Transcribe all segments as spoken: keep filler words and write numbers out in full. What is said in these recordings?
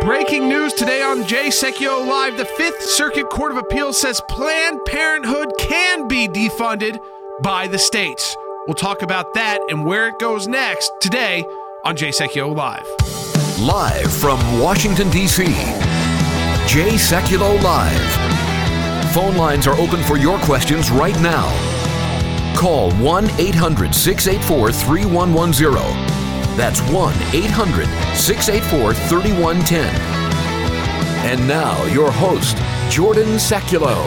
Breaking news today on Jay Sekulow Live. The Fifth Circuit Court of Appeals says Planned Parenthood can be defunded by the states. We'll talk about that and where it goes next today on Jay Sekulow Live. Live from Washington, D C, Jay Sekulow Live. Phone lines are open for your questions right now. Call one eight hundred six eight four three one one zero. That's one eight hundred six eight four three one one zero. And now, your host, Jordan Sekulow.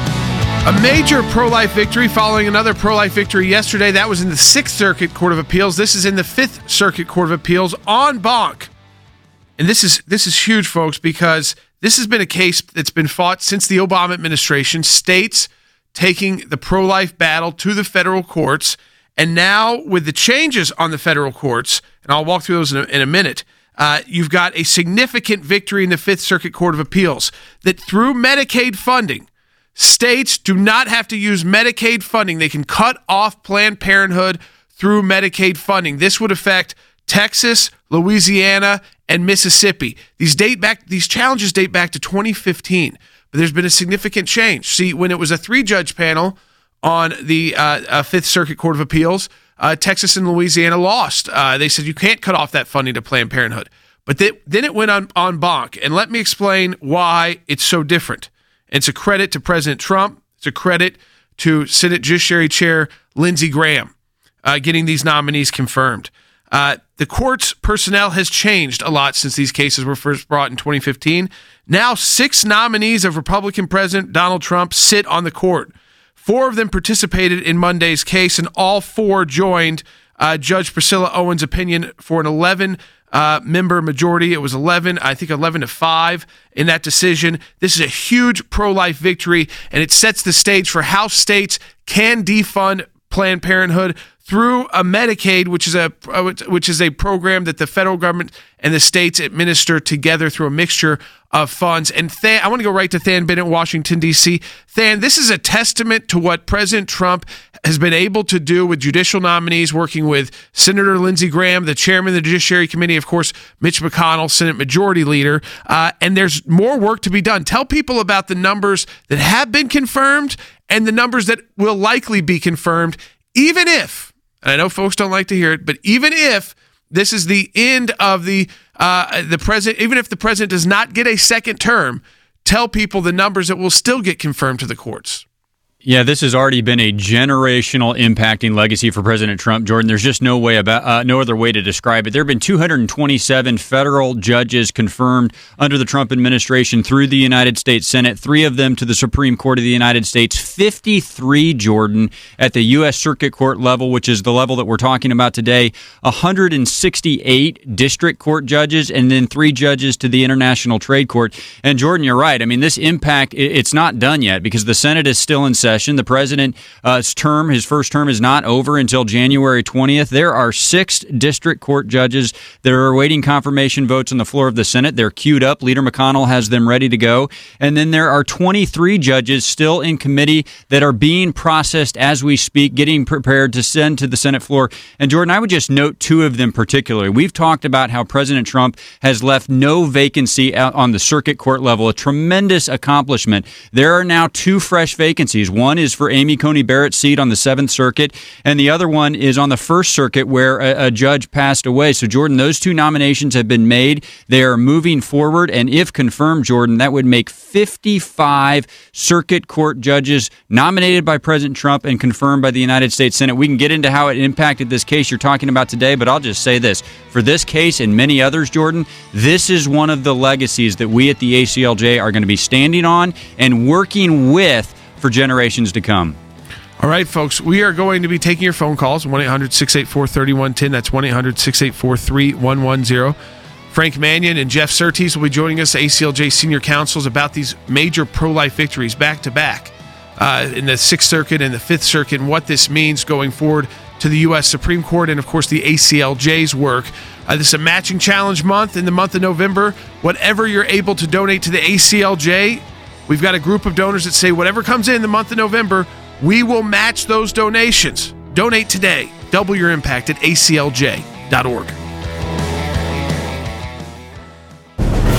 A major pro-life victory following another pro-life victory yesterday. That was in the Sixth Circuit Court of Appeals. This is in the Fifth Circuit Court of Appeals en banc. And this is this is huge, folks, because this has been a case that's been fought since the Obama administration, states taking the pro-life battle to the federal courts. And now with the changes on the federal courts, and I'll walk through those in a, in a minute, uh, you've got a significant victory in the Fifth Circuit Court of Appeals that through Medicaid funding, states do not have to use Medicaid funding. They can cut off Planned Parenthood through Medicaid funding. This would affect Texas, Louisiana, and Mississippi. These date back. These challenges date back to twenty fifteen, but there's been a significant change. See, when it was a three-judge panel on the uh, uh, Fifth Circuit Court of Appeals, uh, Texas and Louisiana lost. Uh, they said you can't cut off that funding to Planned Parenthood. But th- then it went on en banc, and let me explain why it's so different. It's a credit to President Trump. It's a credit to Senate Judiciary Chair Lindsey Graham uh, getting these nominees confirmed. Uh, the court's personnel has changed a lot since these cases were first brought in twenty fifteen. Now six nominees of Republican President Donald Trump sit on the court. Four of them participated in Monday's case, and all four joined uh, Judge Priscilla Owens' opinion for an eleven-member uh, majority. It was eleven, I think eleven to five in that decision. This is a huge pro-life victory, and it sets the stage for how states can defund Planned Parenthood through a Medicaid, which is a which is a program that the federal government and the states administer together through a mixture of funds. And Than, I want to go right to Than Bennett, Washington, D C. Than, this is a testament to what President Trump has been able to do with judicial nominees, working with Senator Lindsey Graham, the chairman of the Judiciary Committee, of course, Mitch McConnell, Senate Majority Leader. Uh, and there's more work to be done. Tell people about the numbers that have been confirmed and the numbers that will likely be confirmed, even if, and I know folks don't like to hear it, but even if this is the end of the uh, the president, even if the president does not get a second term, tell people the numbers that will still get confirmed to the courts. Yeah, this has already been a generational impacting legacy for President Trump, Jordan. There's just no way about uh, no other way to describe it. There have been two hundred twenty-seven federal judges confirmed under the Trump administration through the United States Senate, three of them to the Supreme Court of the United States, fifty-three, Jordan, at the U S Circuit Court level, which is the level that we're talking about today, one hundred sixty-eight district court judges, and then three judges to the International Trade Court. And Jordan, you're right. I mean, this impact, it's not done yet because the Senate is still in session. The president's term, his first term, is not over until January twentieth. There are six district court judges that are awaiting confirmation votes on the floor of the Senate. They're queued up. Leader McConnell has them ready to go. And then there are twenty-three judges still in committee that are being processed as we speak, getting prepared to send to the Senate floor. And Jordan, I would just note two of them particularly. We've talked about how President Trump has left no vacancy out on the circuit court level, a tremendous accomplishment. There are now two fresh vacancies. One is for Amy Coney Barrett's seat on the Seventh Circuit, and the other one is on the First Circuit where a, a judge passed away. So, Jordan, those two nominations have been made. They are moving forward, and if confirmed, Jordan, that would make fifty-five circuit court judges nominated by President Trump and confirmed by the United States Senate. We can get into how it impacted this case you're talking about today, but I'll just say this. For this case and many others, Jordan, this is one of the legacies that we at the A C L J are going to be standing on and working with for generations to come. All right, folks, we are going to be taking your phone calls, one eight hundred six eight four three one one zero. That's one eight hundred six eight four three one one zero. Frank Mannion and Jeff Surtees will be joining us, A C L J senior counsels, about these major pro-life victories back-to-back uh, in the Sixth Circuit and the Fifth Circuit, and what this means going forward to the U S Supreme Court and, of course, the A C L J's work. Uh, this is a matching challenge month in the month of November. Whatever you're able to donate to the A C L J, we've got a group of donors that say whatever comes in the month of November, we will match those donations. Donate today. Double your impact at A C L J dot org.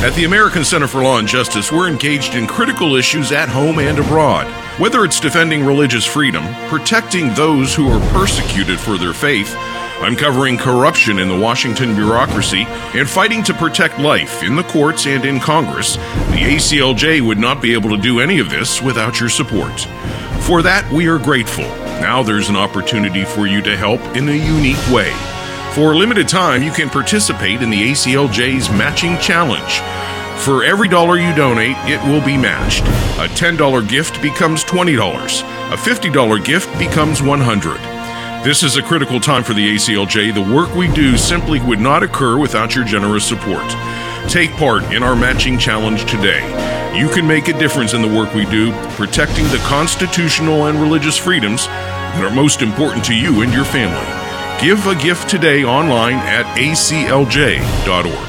At the American Center for Law and Justice, we're engaged in critical issues at home and abroad. Whether it's defending religious freedom, protecting those who are persecuted for their faith, uncovering corruption in the Washington bureaucracy, and fighting to protect life in the courts and in Congress, the A C L J would not be able to do any of this without your support. For that, we are grateful. Now there's an opportunity for you to help in a unique way. For a limited time, you can participate in the A C L J's Matching Challenge. For every dollar you donate, it will be matched. A ten dollars gift becomes twenty dollars. A fifty dollars gift becomes one hundred dollars. This is a critical time for the A C L J. The work we do simply would not occur without your generous support. Take part in our Matching Challenge today. You can make a difference in the work we do, protecting the constitutional and religious freedoms that are most important to you and your family. Give a gift today online at A C L J dot org.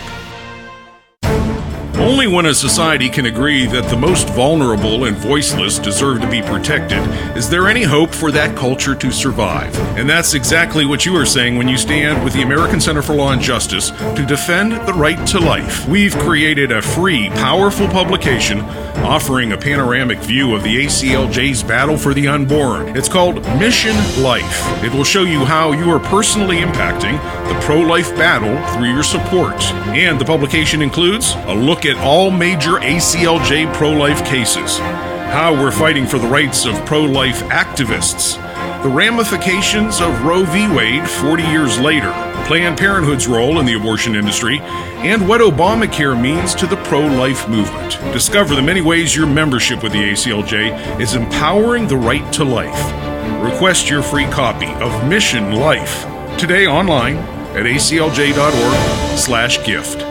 Only when a society can agree that the most vulnerable and voiceless deserve to be protected is there any hope for that culture to survive. And that's exactly what you are saying when you stand with the American Center for Law and Justice to defend the right to life. We've created a free, powerful publication offering a panoramic view of the A C L J's battle for the unborn. It's called Mission Life. It will show you how you are personally impacting the pro-life battle through your support. And the publication includes a look at all major A C L J pro-life cases, how we're fighting for the rights of pro-life activists, the ramifications of Roe v. Wade forty years later, Planned Parenthood's role in the abortion industry, and what Obamacare means to the pro-life movement. Discover the many ways your membership with the A C L J is empowering the right to life. Request your free copy of Mission Life today online at A C L J dot org slash gift.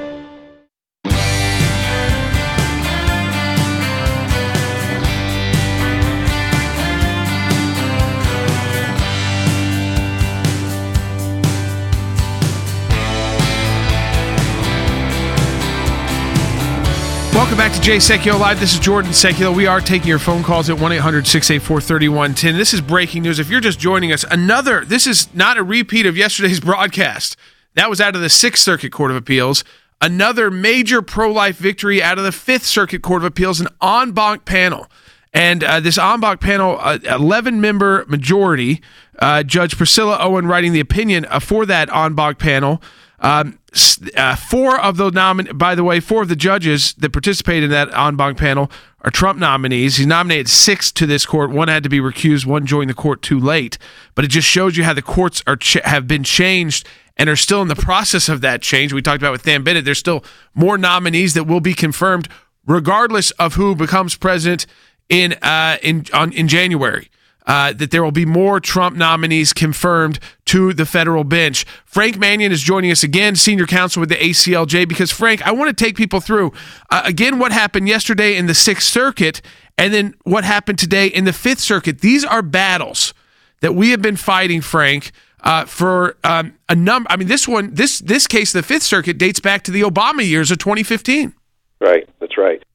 Welcome back to Jay Sekulow Live. This is Jordan Sekulow. We are taking your phone calls at one eight hundred six eight four three one one zero. This is breaking news. If you're just joining us, another, this is not a repeat of yesterday's broadcast. That was out of the Sixth Circuit Court of Appeals. Another major pro-life victory out of the Fifth Circuit Court of Appeals, an en banc panel. And uh, this en banc panel, uh, eleven-member majority, uh, Judge Priscilla Owen writing the opinion uh, for that en banc panel. Um, uh, four of the nomin- by the way, four of the judges that participated in that en banc panel are Trump nominees. He nominated six to this court. One had to be recused. One joined the court too late. But it just shows you how the courts are ch- have been changed and are still in the process of that change. We talked about with Dan Bennett. There's still more nominees that will be confirmed, regardless of who becomes president in uh, in on, in January. Uh, that there will be more Trump nominees confirmed to the federal bench. Frank Mannion is joining us again, senior counsel with the A C L J, because, Frank, I want to take people through, uh, again, what happened yesterday in the Sixth Circuit and then what happened today in the Fifth Circuit. These are battles that we have been fighting, Frank, uh, for um, a number. I mean, this one, this this case, the Fifth Circuit, dates back to the Obama years of twenty fifteen. Right, that's right.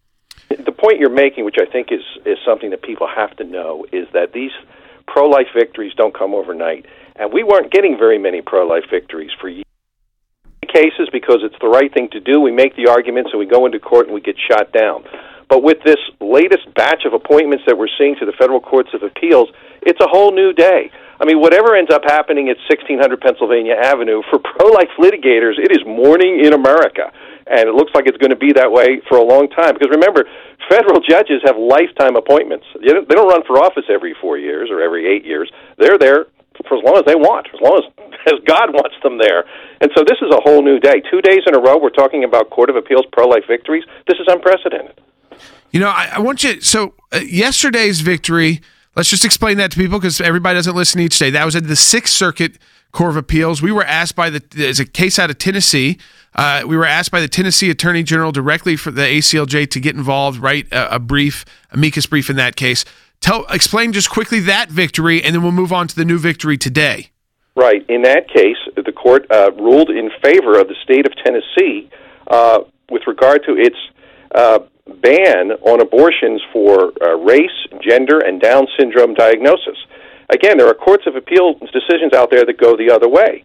The point you're making, which I think is, is something that people have to know, is that these pro-life victories don't come overnight. And we weren't getting very many pro-life victories for years. Cases, because it's the right thing to do, we make the arguments and we go into court and we get shot down. But with this latest batch of appointments that we're seeing to the federal courts of appeals, it's a whole new day. I mean, whatever ends up happening at sixteen hundred Pennsylvania Avenue, for pro-life litigators, it is morning in America. And it looks like it's going to be that way for a long time. Because remember, federal judges have lifetime appointments. They don't, they don't run for office every four years or every eight years. They're there for as long as they want, as long as, as God wants them there. And so this is a whole new day. Two days in a row, we're talking about Court of Appeals pro-life victories. This is unprecedented. You know, I, I want you, so uh, yesterday's victory, let's just explain that to people because everybody doesn't listen each day. That was at the Sixth Circuit Court of Appeals. We were asked by the, there's a case out of Tennessee. Uh, we were asked by the Tennessee Attorney General directly for the A C L J to get involved, write a, a brief, amicus brief in that case. Tell, explain just quickly that victory, and then we'll move on to the new victory today. Right. In that case, the court uh, ruled in favor of the state of Tennessee uh, with regard to its uh, ban on abortions for uh, race, gender, and Down syndrome diagnosis. Again, there are courts of appeal decisions out there that go the other way.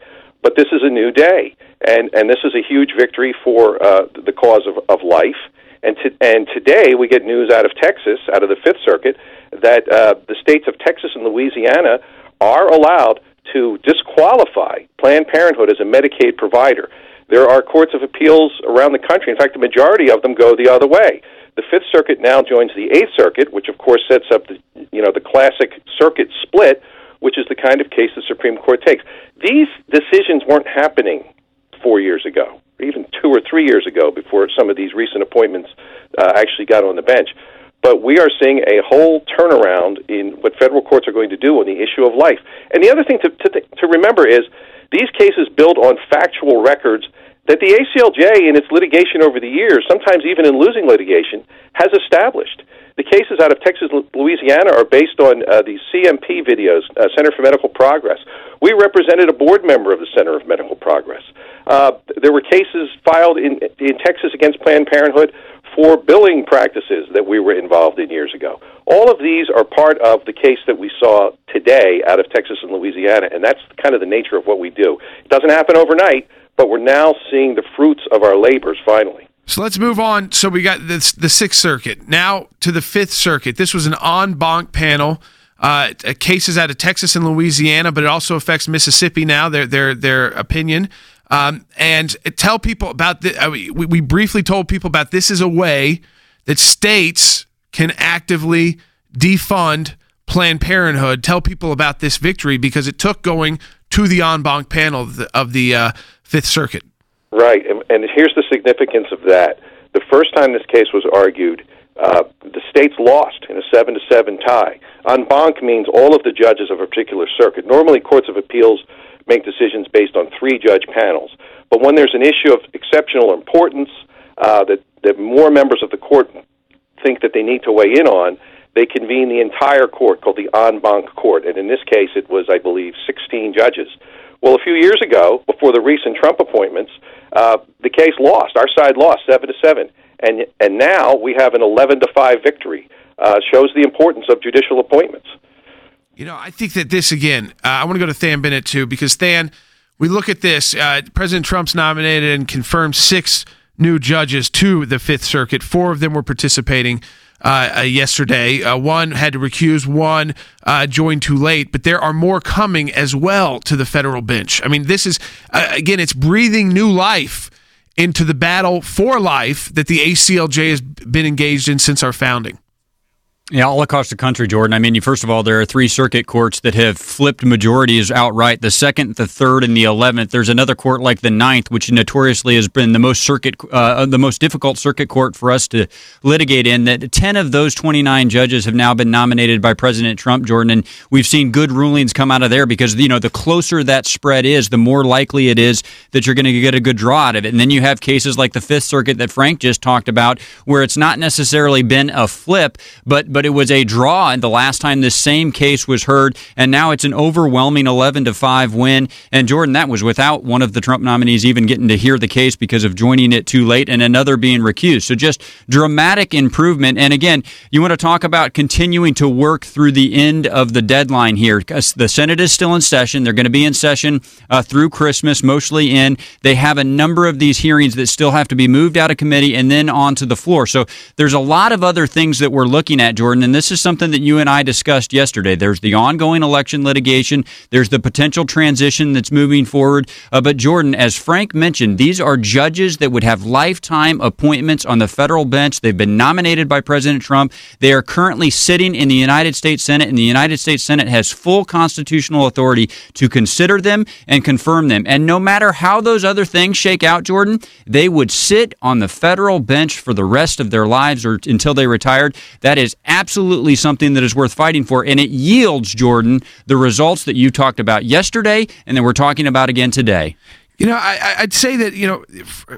but this is a new day, and, and this is a huge victory for uh, the cause of, of life. And, to, and today we get news out of Texas, out of the Fifth Circuit, that uh, the states of Texas and Louisiana are allowed to disqualify Planned Parenthood as a Medicaid provider. There are courts of appeals around the country. In fact, the majority of them go the other way. The Fifth Circuit now joins the Eighth Circuit, which of course sets up the, you know, the classic circuit split, which is the kind of case the Supreme Court takes. These decisions weren't happening four years ago, or even two or three years ago, before some of these recent appointments uh, actually got on the bench. But we are seeing a whole turnaround in what federal courts are going to do on the issue of life. And the other thing to, to, to remember is these cases build on factual records that the A C L J in its litigation over the years, sometimes even in losing litigation, has established. The cases out of Texas and Louisiana are based on uh, these C M P videos, uh, Center for Medical Progress. We represented a board member of the Center of Medical Progress. Uh, there were cases filed in, in Texas against Planned Parenthood for billing practices that we were involved in years ago. All of these are part of the case that we saw today out of Texas and Louisiana, and that's kind of the nature of what we do. It doesn't happen overnight, but we're now seeing the fruits of our labors finally. So let's move on. So we got this, the Sixth Circuit. Now to the Fifth Circuit. This was an en banc panel. Uh, cases out of Texas and Louisiana, but it also affects Mississippi now, their their their opinion. Um, and tell people about the, uh, we, we briefly told people about this is a way that states can actively defund Planned Parenthood. Tell people about this victory because it took going to the en banc panel of the, of the uh, Fifth Circuit. Right, and, and here's the significance of that. The first time this case was argued, uh, the states lost in a seven to seven tie. En banc means all of the judges of a particular circuit. Normally, courts of appeals make decisions based on three-judge panels. But when there's an issue of exceptional importance uh, that, that more members of the court think that they need to weigh in on, they convene the entire court, called the en banc court. And in this case, it was, I believe, sixteen judges. Well, a few years ago, before the recent Trump appointments, uh, the case lost. Our side lost seven to seven. And, and now we have an eleven to five victory. Uh, shows the importance of judicial appointments. You know, I think that this, again, uh, I want to go to Than Bennett, too, because, Than, we look at this. Uh, President Trump's nominated and confirmed six new judges to the Fifth Circuit. Four of them were participating uh, uh, yesterday. Uh, one had to recuse. One uh, joined too late. But there are more coming as well to the federal bench. I mean, this is, uh, again, it's breathing new life into the battle for life that the A C L J has been engaged in since our founding. Yeah, all across the country, Jordan. I mean, first of all, there are three circuit courts that have flipped majorities outright. The second, the third, and the eleventh. There's another court like the ninth, which notoriously has been the most circuit, uh, the most difficult circuit court for us to litigate in. That ten of those twenty-nine judges have now been nominated by President Trump, Jordan, and we've seen good rulings come out of there because, you know, the closer that spread is, the more likely it is that you're going to get a good draw out of it. And then you have cases like the Fifth Circuit that Frank just talked about, where it's not necessarily been a flip, but but it was a draw in the last time this same case was heard, and now it's an overwhelming eleven to five win. And Jordan, that was without one of the Trump nominees even getting to hear the case because of joining it too late and another being recused. So just dramatic improvement. And again, you want to talk about continuing to work through the end of the deadline here. The Senate is still in session. They're going to be in session uh, through Christmas, mostly in. They have a number of these hearings that still have to be moved out of committee and then onto the floor. So there's a lot of other things that we're looking at, Jordan, and this is something that you and I discussed yesterday. There's the ongoing election litigation. There's the potential transition that's moving forward. Uh, but Jordan, as Frank mentioned, these are judges that would have lifetime appointments on the federal bench. They've been nominated by President Trump. They are currently sitting in the United States Senate, and the United States Senate has full constitutional authority to consider them and confirm them. And no matter how those other things shake out, Jordan, they would sit on the federal bench for the rest of their lives or until they retired. That is absolutely something that is worth fighting for, and it yields, Jordan, the results that you talked about yesterday and that we're talking about again today. You know, I, I'd say that, you know,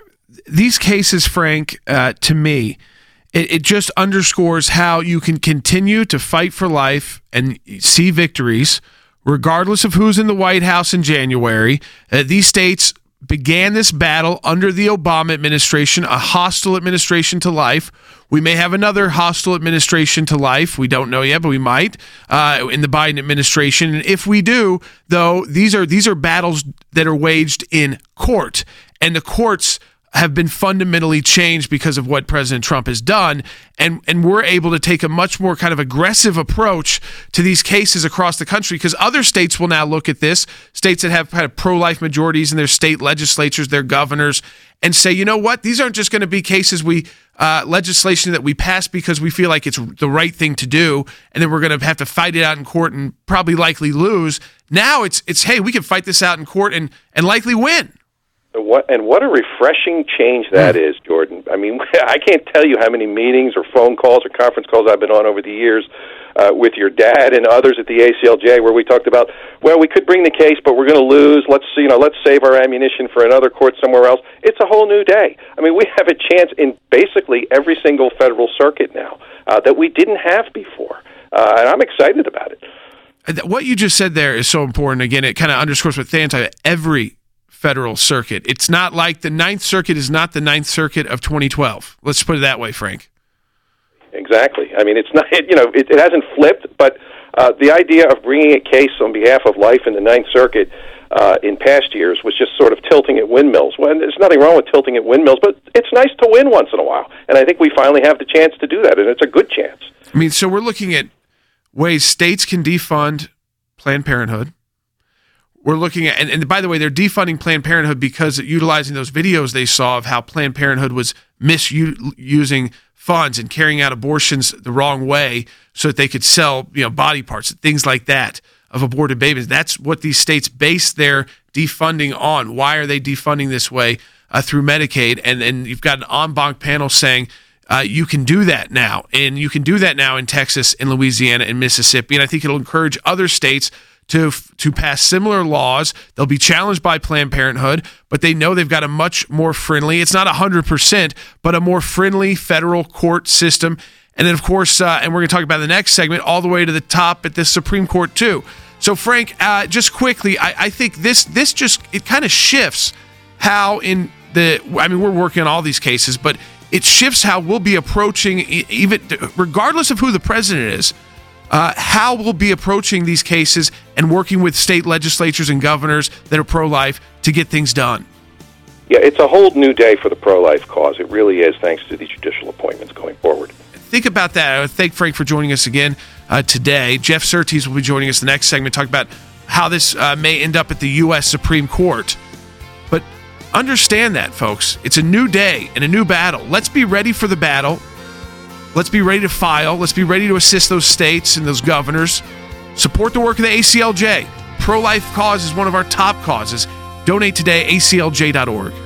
these cases, Frank, uh, to me, it, it just underscores how you can continue to fight for life and see victories, regardless of who's in the White House in January. Uh, these states began this battle under the Obama administration, a hostile administration to life. We may have another hostile administration to life. We don't know yet, but we might uh, in the Biden administration. And if we do, though, these are these are battles that are waged in court, and the courts have been fundamentally changed because of what President Trump has done, and and we're able to take a much more kind of aggressive approach to these cases across the country, because other states will now look at this, states that have kind of pro-life majorities in their state legislatures, their governors, and say, you know what, these aren't just going to be cases we uh, legislation that we pass because we feel like it's the right thing to do, and then we're going to have to fight it out in court and probably likely lose. Now it's it's hey, we can fight this out in court and and likely win. What, and what a refreshing change that is, Jordan. I mean, I can't tell you how many meetings or phone calls or conference calls I've been on over the years uh, with your dad and others at the A C L J where we talked about, well, we could bring the case, but we're going to lose. Let's, you know, let's save our ammunition for another court somewhere else. It's a whole new day. I mean, we have a chance in basically every single federal circuit now uh, that we didn't have before, uh, and I'm excited about it. What you just said there is so important. Again, it kind of underscores what Than said. Every federal circuit. It's not like the Ninth Circuit is not the Ninth Circuit of twenty twelve. Let's put it that way, Frank. Exactly. I mean, it's not, you know, it, it hasn't flipped, but uh, the idea of bringing a case on behalf of life in the Ninth Circuit uh, in past years was just sort of tilting at windmills. Well, there's nothing wrong with tilting at windmills, but it's nice to win once in a while. And I think we finally have the chance to do that, and it's a good chance. I mean, so we're looking at ways states can defund Planned Parenthood. We're looking at, and, and by the way, they're defunding Planned Parenthood because utilizing those videos they saw of how Planned Parenthood was misusing funds and carrying out abortions the wrong way so that they could sell, you know, body parts, things like that of aborted babies. That's what these states base their defunding on. Why are they defunding this way uh, through Medicaid? And and you've got an en banc panel saying uh, you can do that now, and you can do that now in Texas, in Louisiana, and Mississippi. And I think it'll encourage other states to to pass similar laws. They'll be challenged by Planned Parenthood, but they know they've got a much more friendly, it's not one hundred percent, but a more friendly federal court system. And then, of course, uh, and we're going to talk about the next segment, all the way to the top at the Supreme Court, too. So, Frank, uh, just quickly, I, I think this this just, it kind of shifts how in the, I mean, we're working on all these cases, but it shifts how we'll be approaching, even regardless of who the president is, Uh, how we'll be approaching these cases and working with state legislatures and governors that are pro-life to get things done. Yeah, it's a whole new day for the pro-life cause. It really is, thanks to these judicial appointments going forward. Think about that. I thank Frank for joining us again uh, today. Jeff Surtees will be joining us the next segment, talk about how this uh, may end up at the U S Supreme Court. But understand that, folks. It's a new day and a new battle. Let's be ready for the battle. Let's be ready to file. Let's be ready to assist those states and those governors. Support the work of the A C L J. Pro-life cause is one of our top causes. Donate today, A C L J dot org.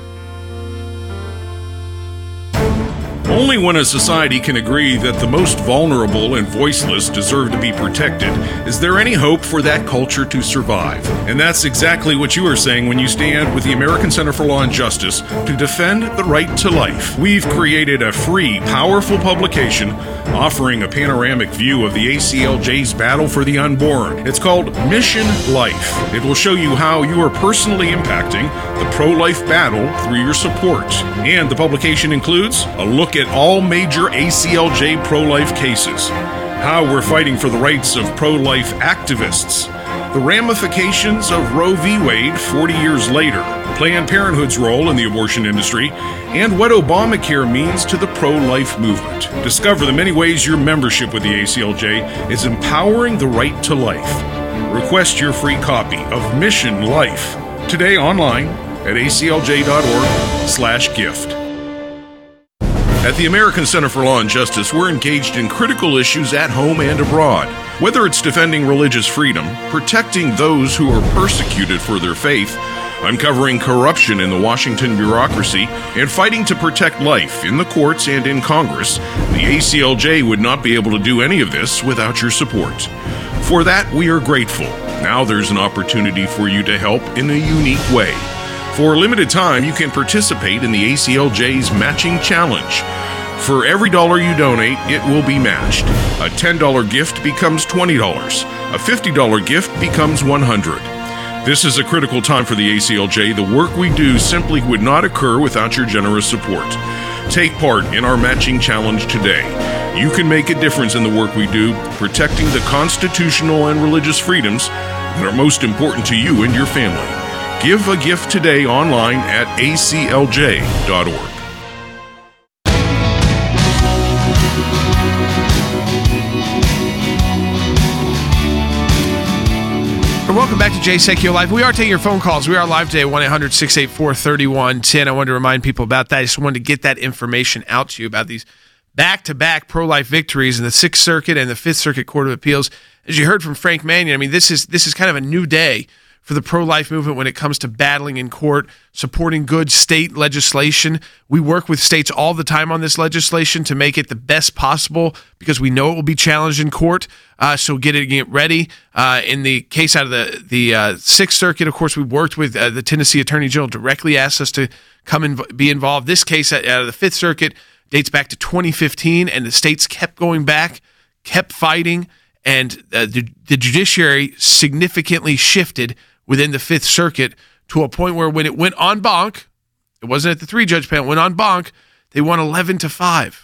Only when a society can agree that the most vulnerable and voiceless deserve to be protected is there any hope for that culture to survive. And that's exactly what you are saying when you stand with the American Center for Law and Justice to defend the right to life. We've created a free, powerful publication offering a panoramic view of the A C L J's battle for the unborn. It's called Mission Life. It will show you how you are personally impacting the pro-life battle through your support. And the publication includes a look at all major A C L J pro-life cases, how we're fighting for the rights of pro-life activists, the ramifications of Roe v. Wade forty years later, Planned Parenthood's role in the abortion industry, and what Obamacare means to the pro-life movement. Discover the many ways your membership with the A C L J is empowering the right to life. Request your free copy of Mission Life today online at A C L J dot org slash gift. At the American Center for Law and Justice, we're engaged in critical issues at home and abroad. Whether it's defending religious freedom, protecting those who are persecuted for their faith, uncovering corruption in the Washington bureaucracy, and fighting to protect life in the courts and in Congress, the A C L J would not be able to do any of this without your support. For that, we are grateful. Now there's an opportunity for you to help in a unique way. For a limited time, you can participate in the A C L J's Matching Challenge. For every dollar you donate, it will be matched. A ten dollars gift becomes twenty dollars. A fifty dollars gift becomes one hundred dollars. This is a critical time for the A C L J. The work we do simply would not occur without your generous support. Take part in our matching challenge today. You can make a difference in the work we do, protecting the constitutional and religious freedoms that are most important to you and your family. Give a gift today online at A C L J dot org. Welcome back to Jay Sekulow Live. We are taking your phone calls. We are live today, one eight hundred six eight four three one one zero. I wanted to remind people about that. I just wanted to get that information out to you about these back-to-back pro-life victories in the Sixth Circuit and the Fifth Circuit Court of Appeals. As you heard from Frank Manion, I mean, this is this is kind of a new day for the pro-life movement when it comes to battling in court, supporting good state legislation. We work with states all the time on this legislation to make it the best possible because we know it will be challenged in court. Uh, so get it, get ready. Uh, in the case out of the the uh, Sixth Circuit, of course, we worked with uh, the Tennessee Attorney General, directly asked us to come and be involved. This case out of the Fifth Circuit dates back to twenty fifteen, and the states kept going back, kept fighting, and uh, the, the judiciary significantly shifted within the Fifth Circuit to a point where when it went en banc, it wasn't at the three-judge panel, it went en banc, they won eleven to five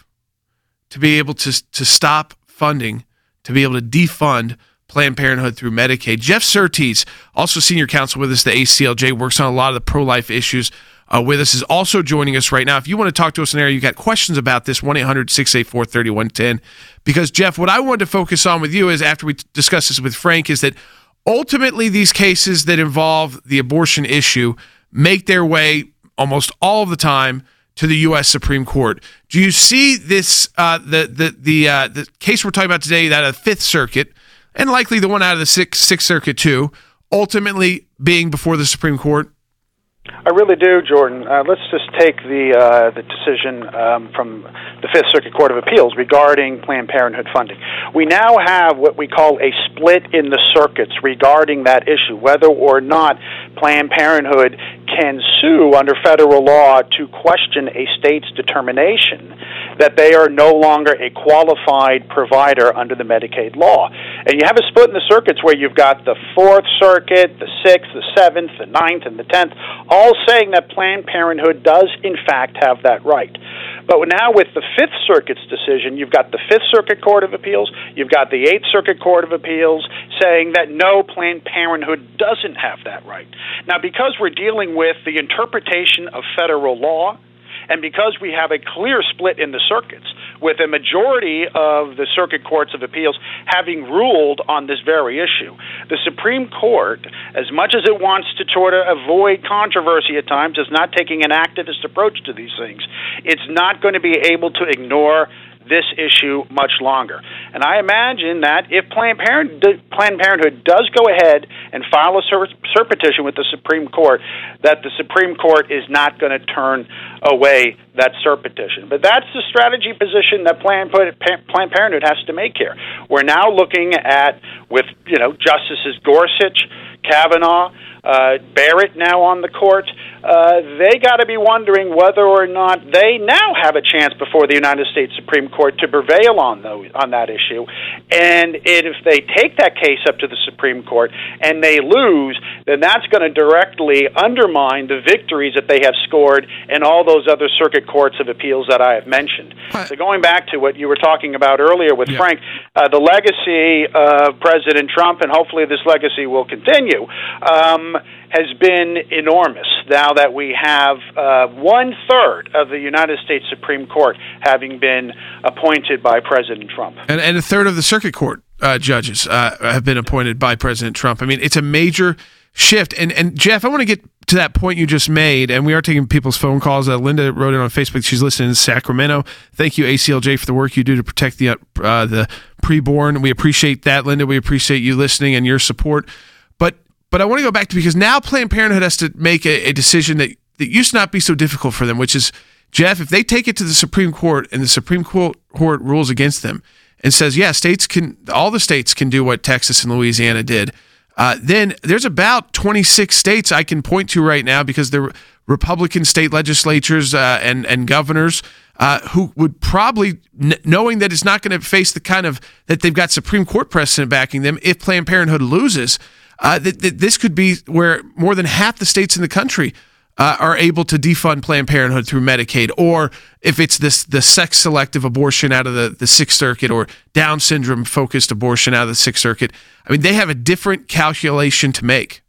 to be able to, to stop funding, to be able to defund Planned Parenthood through Medicaid. Jeff Surtees, also senior counsel with us, the A C L J, works on a lot of the pro-life issues uh, with us, is also joining us right now. If you want to talk to us in there, you got questions about this, one eight hundred six eight four three one one zero. Because, Jeff, what I wanted to focus on with you is, after we discuss this with Frank, is that ultimately these cases that involve the abortion issue make their way almost all of the time to the U S Supreme Court. Do you see this, uh, the the the uh, the case we're talking about today, that of the Fifth Circuit, and likely the one out of the Sixth, Sixth Circuit too, ultimately being before the Supreme Court? I really do, Jordan. Uh, let's just take the uh, the decision um, from the Fifth Circuit Court of Appeals regarding Planned Parenthood funding. We now have what we call a split in the circuits regarding that issue, whether or not Planned Parenthood can sue under federal law to question a state's determination that they are no longer a qualified provider under the Medicaid law. And you have a split in the circuits where you've got the Fourth Circuit, the Sixth, the Seventh, the Ninth, and the Tenth, all saying that Planned Parenthood does, in fact, have that right. But now with the Fifth Circuit's decision, you've got the Fifth Circuit Court of Appeals, you've got the Eighth Circuit Court of Appeals saying that no, Planned Parenthood doesn't have that right. Now, because we're dealing with the interpretation of federal law, and because we have a clear split in the circuits, with a majority of the Circuit Courts of Appeals having ruled on this very issue, the Supreme Court, as much as it wants to try to avoid controversy at times, is not taking an activist approach to these things. It's not going to be able to ignore this issue much longer. And I imagine that if Planned Parenthood, Planned Parenthood does go ahead and file a cert petition with the Supreme Court, that the Supreme Court is not going to turn away that cert petition. But that's the strategy position that Planned Planned Parenthood has to make here. We're now looking at, with you know Justices Gorsuch, Kavanaugh, uh, Barrett now on the court, uh, they got to be wondering whether or not they now have a chance before the United States Supreme Court to prevail on those, on that issue. And if they take that case up to the Supreme Court and they lose, then that's going to directly undermine the victories that they have scored in all those other circuit courts of appeals that I have mentioned. So going back to what you were talking about earlier with yeah. Frank, uh, the legacy of President Trump, and hopefully this legacy will continue, um, has been enormous now that we have uh, one-third of the United States Supreme Court having been appointed by President Trump. And, and a third of the Circuit Court uh, judges uh, have been appointed by President Trump. I mean, it's a major shift. And, and Jeff, I want to get to that point you just made, and we are taking people's phone calls. Uh, Linda wrote it on Facebook. She's listening in Sacramento. Thank you, A C L J, for the work you do to protect the, uh, the preborn. We appreciate that, Linda. We appreciate you listening and your support. But But I want to go back to, because now Planned Parenthood has to make a, a decision that, that used to not be so difficult for them, which is, Jeff, if they take it to the Supreme Court and the Supreme Court rules against them and says, yeah, states can, all the states can do what Texas and Louisiana did, uh, then there's about twenty-six states I can point to right now, because they're Republican state legislatures uh, and, and governors uh, who would probably, n- knowing that it's not going to face the kind of, that they've got Supreme Court precedent backing them if Planned Parenthood loses, uh, that, that this could be where more than half the states in the country uh, are able to defund Planned Parenthood through Medicaid, or if it's this the sex-selective abortion out of the, the Sixth Circuit, or Down syndrome-focused abortion out of the Sixth Circuit. I mean, they have a different calculation to make.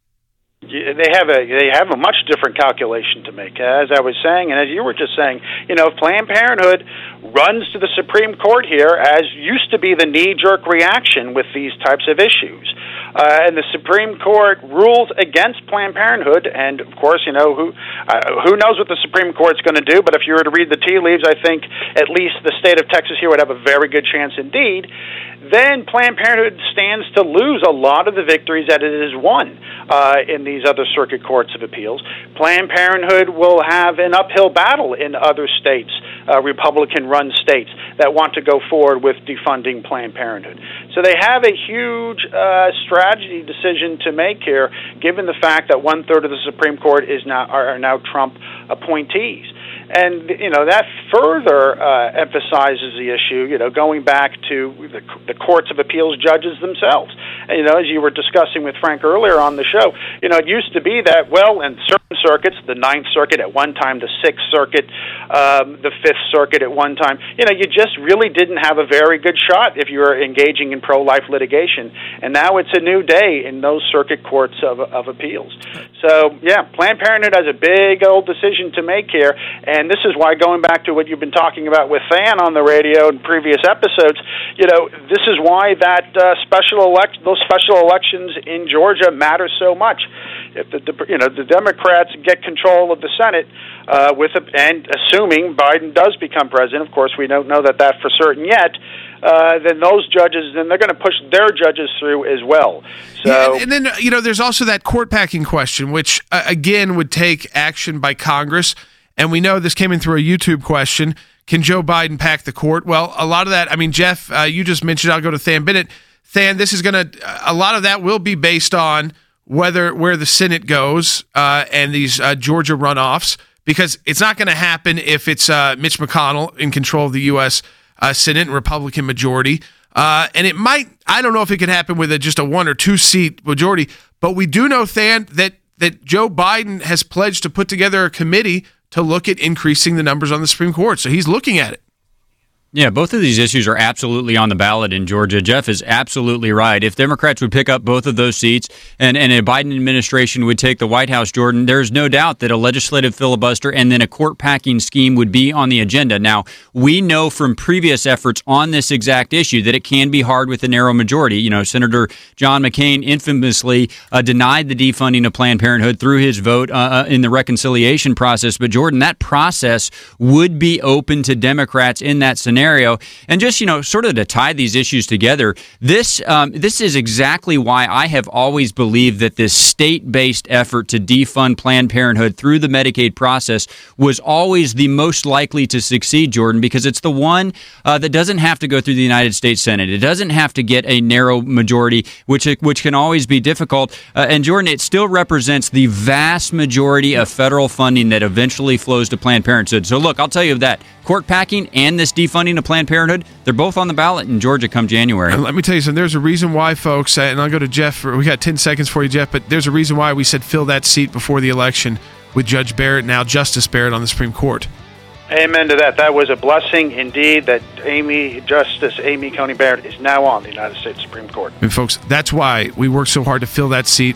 They have a they have a much different calculation to make, as I was saying, and as you were just saying. You know, if Planned Parenthood runs to the Supreme Court here, as used to be the knee-jerk reaction with these types of issues, uh, and the Supreme Court rules against Planned Parenthood, and of course, you know, who uh, who knows what the Supreme Court's going to do? But if you were to read the tea leaves, I think at least the state of Texas here would have a very good chance indeed. Then Planned Parenthood stands to lose a lot of the victories that it has won uh, in these other circuit courts of appeals. Planned Parenthood will have an uphill battle in other states, uh, Republican-run states, that want to go forward with defunding Planned Parenthood. So they have a huge uh, strategy decision to make here, given the fact that one-third of the Supreme Court is now are now Trump appointees. And, you know, that further uh, emphasizes the issue, you know, going back to the, the courts of appeals judges themselves. And, you know, as you were discussing with Frank earlier on the show, you know, it used to be that, well, in certain circuits, the Ninth Circuit at one time, the Sixth Circuit, um, the Fifth Circuit at one time, you know, you just really didn't have a very good shot if you were engaging in pro-life litigation. And now it's a new day in those circuit courts of, of appeals. So, yeah, Planned Parenthood has a big old decision to make here. And And this is why, going back to what you've been talking about with Than on the radio in previous episodes, you know, this is why that uh, special elect those special elections in Georgia matter so much. If the, the you know the Democrats get control of the Senate, uh, with a, and assuming Biden does become president, of course we don't know that that for certain yet. Uh, then those judges, then they're going to push their judges through as well. So, yeah, and, and then you know, there's also that court packing question, which uh, again would take action by Congress. And we know this came in through a YouTube question. Can Joe Biden pack the court? Well, a lot of that, I mean, Jeff, uh, you just mentioned, I'll go to Than Bennett. Than, this is going to, a lot of that will be based on whether, where the Senate goes uh, and these uh, Georgia runoffs, because it's not going to happen if it's uh, Mitch McConnell in control of the U S Uh, Senate and Republican majority. Uh, and it might, I don't know if it could happen with a, just a one or two seat majority, but we do know, Than, that, that Joe Biden has pledged to put together a committee to look at increasing the numbers on the Supreme Court. So he's looking at it. Yeah, both of these issues are absolutely on the ballot in Georgia. Jeff is absolutely right. If Democrats would pick up both of those seats and, and a Biden administration would take the White House, Jordan, there's no doubt that a legislative filibuster and then a court-packing scheme would be on the agenda. Now, we know from previous efforts on this exact issue that it can be hard with a narrow majority. You know, Senator John McCain infamously uh, denied the defunding of Planned Parenthood through his vote uh, in the reconciliation process. But, Jordan, that process would be open to Democrats in that scenario. Scenario. And just, you know, sort of to tie these issues together, this um, this is exactly why I have always believed that this state-based effort to defund Planned Parenthood through the Medicaid process was always the most likely to succeed, Jordan, because it's the one uh, that doesn't have to go through the United States Senate. It doesn't have to get a narrow majority, which which can always be difficult. Uh, and, Jordan, it still represents the vast majority of federal funding that eventually flows to Planned Parenthood. So, look, I'll tell you that court packing and this defunding of Planned Parenthood, they're both on the ballot in Georgia come January. And let me tell you something. There's a reason why, folks, and I'll go to Jeff. For, we got ten seconds for you, Jeff, but there's a reason why we said fill that seat before the election with Judge Barrett, now Justice Barrett, on the Supreme Court. Amen to that. That was a blessing indeed that Amy, Justice Amy Coney Barrett is now on the United States Supreme Court. And, folks, that's why we worked so hard to fill that seat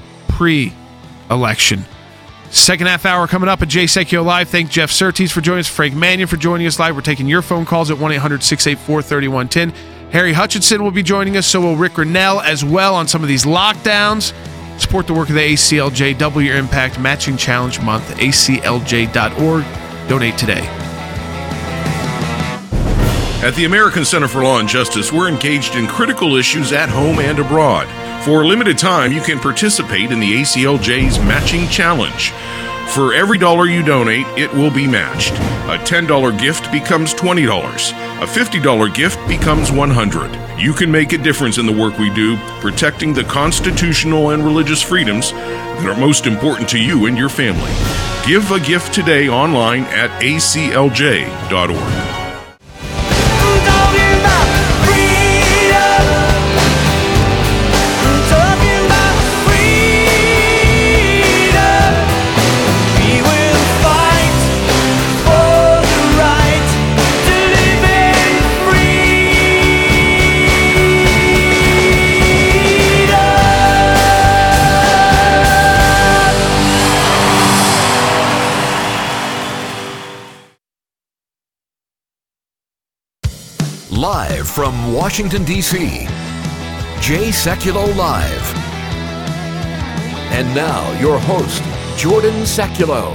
pre-election. Second half hour coming up at Jay Sekulow Live. Thank Jeff Surtees for joining us, Frank Mannion for joining us live. We're taking your phone calls at one eight hundred six eight four three one one zero. Harry Hutchinson will be joining us, so will Rick Grinnell as well on some of these lockdowns. Support the work of the A C L J. Double Your Impact Matching Challenge Month, A C L J dot org. Donate today. At the American Center for Law and Justice, we're engaged in critical issues at home and abroad. For a limited time, you can participate in the A C L J's Matching Challenge. For every dollar you donate, it will be matched. A ten dollars gift becomes twenty dollars. A fifty dollars gift becomes one hundred dollars. You can make a difference in the work we do, protecting the constitutional and religious freedoms that are most important to you and your family. Give a gift today online at A C L J dot org. Freedom. Live from Washington, D C, Jay Sekulow Live. And now, your host, Jordan Sekulow.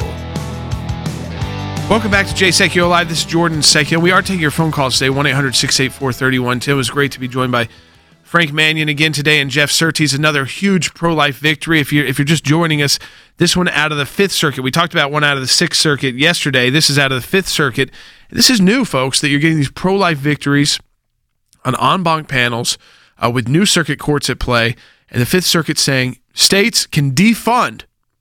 Welcome back to Jay Sekulow Live. This is Jordan Sekulow. We are taking your phone calls today, one eight hundred six eight four three one one zero. It was great to be joined by Frank Manion again today, and Jeff Surtees, another huge pro-life victory. If you're, if you're just joining us, this one out of the Fifth Circuit. We talked about one out of the Sixth Circuit yesterday. This is out of the Fifth Circuit. This is new, folks, that you're getting these pro-life victories on en banc panels uh, with new circuit courts at play, and the Fifth Circuit saying states can defund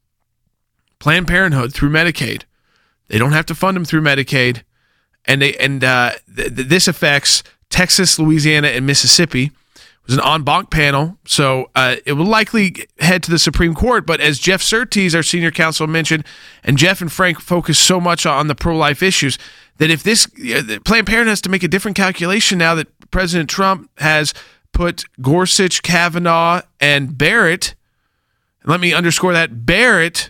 Planned Parenthood through Medicaid. They don't have to fund them through Medicaid, and they and uh, th- th- this affects Texas, Louisiana, and Mississippi. It was an en banc panel, so uh, it will likely head to the Supreme Court. But as Jeff Surtees, our senior counsel, mentioned, and Jeff and Frank focus so much on the pro-life issues, that if this uh, Planned Parenthood has to make a different calculation now that President Trump has put Gorsuch, Kavanaugh, and Barrett, and let me underscore that, Barrett,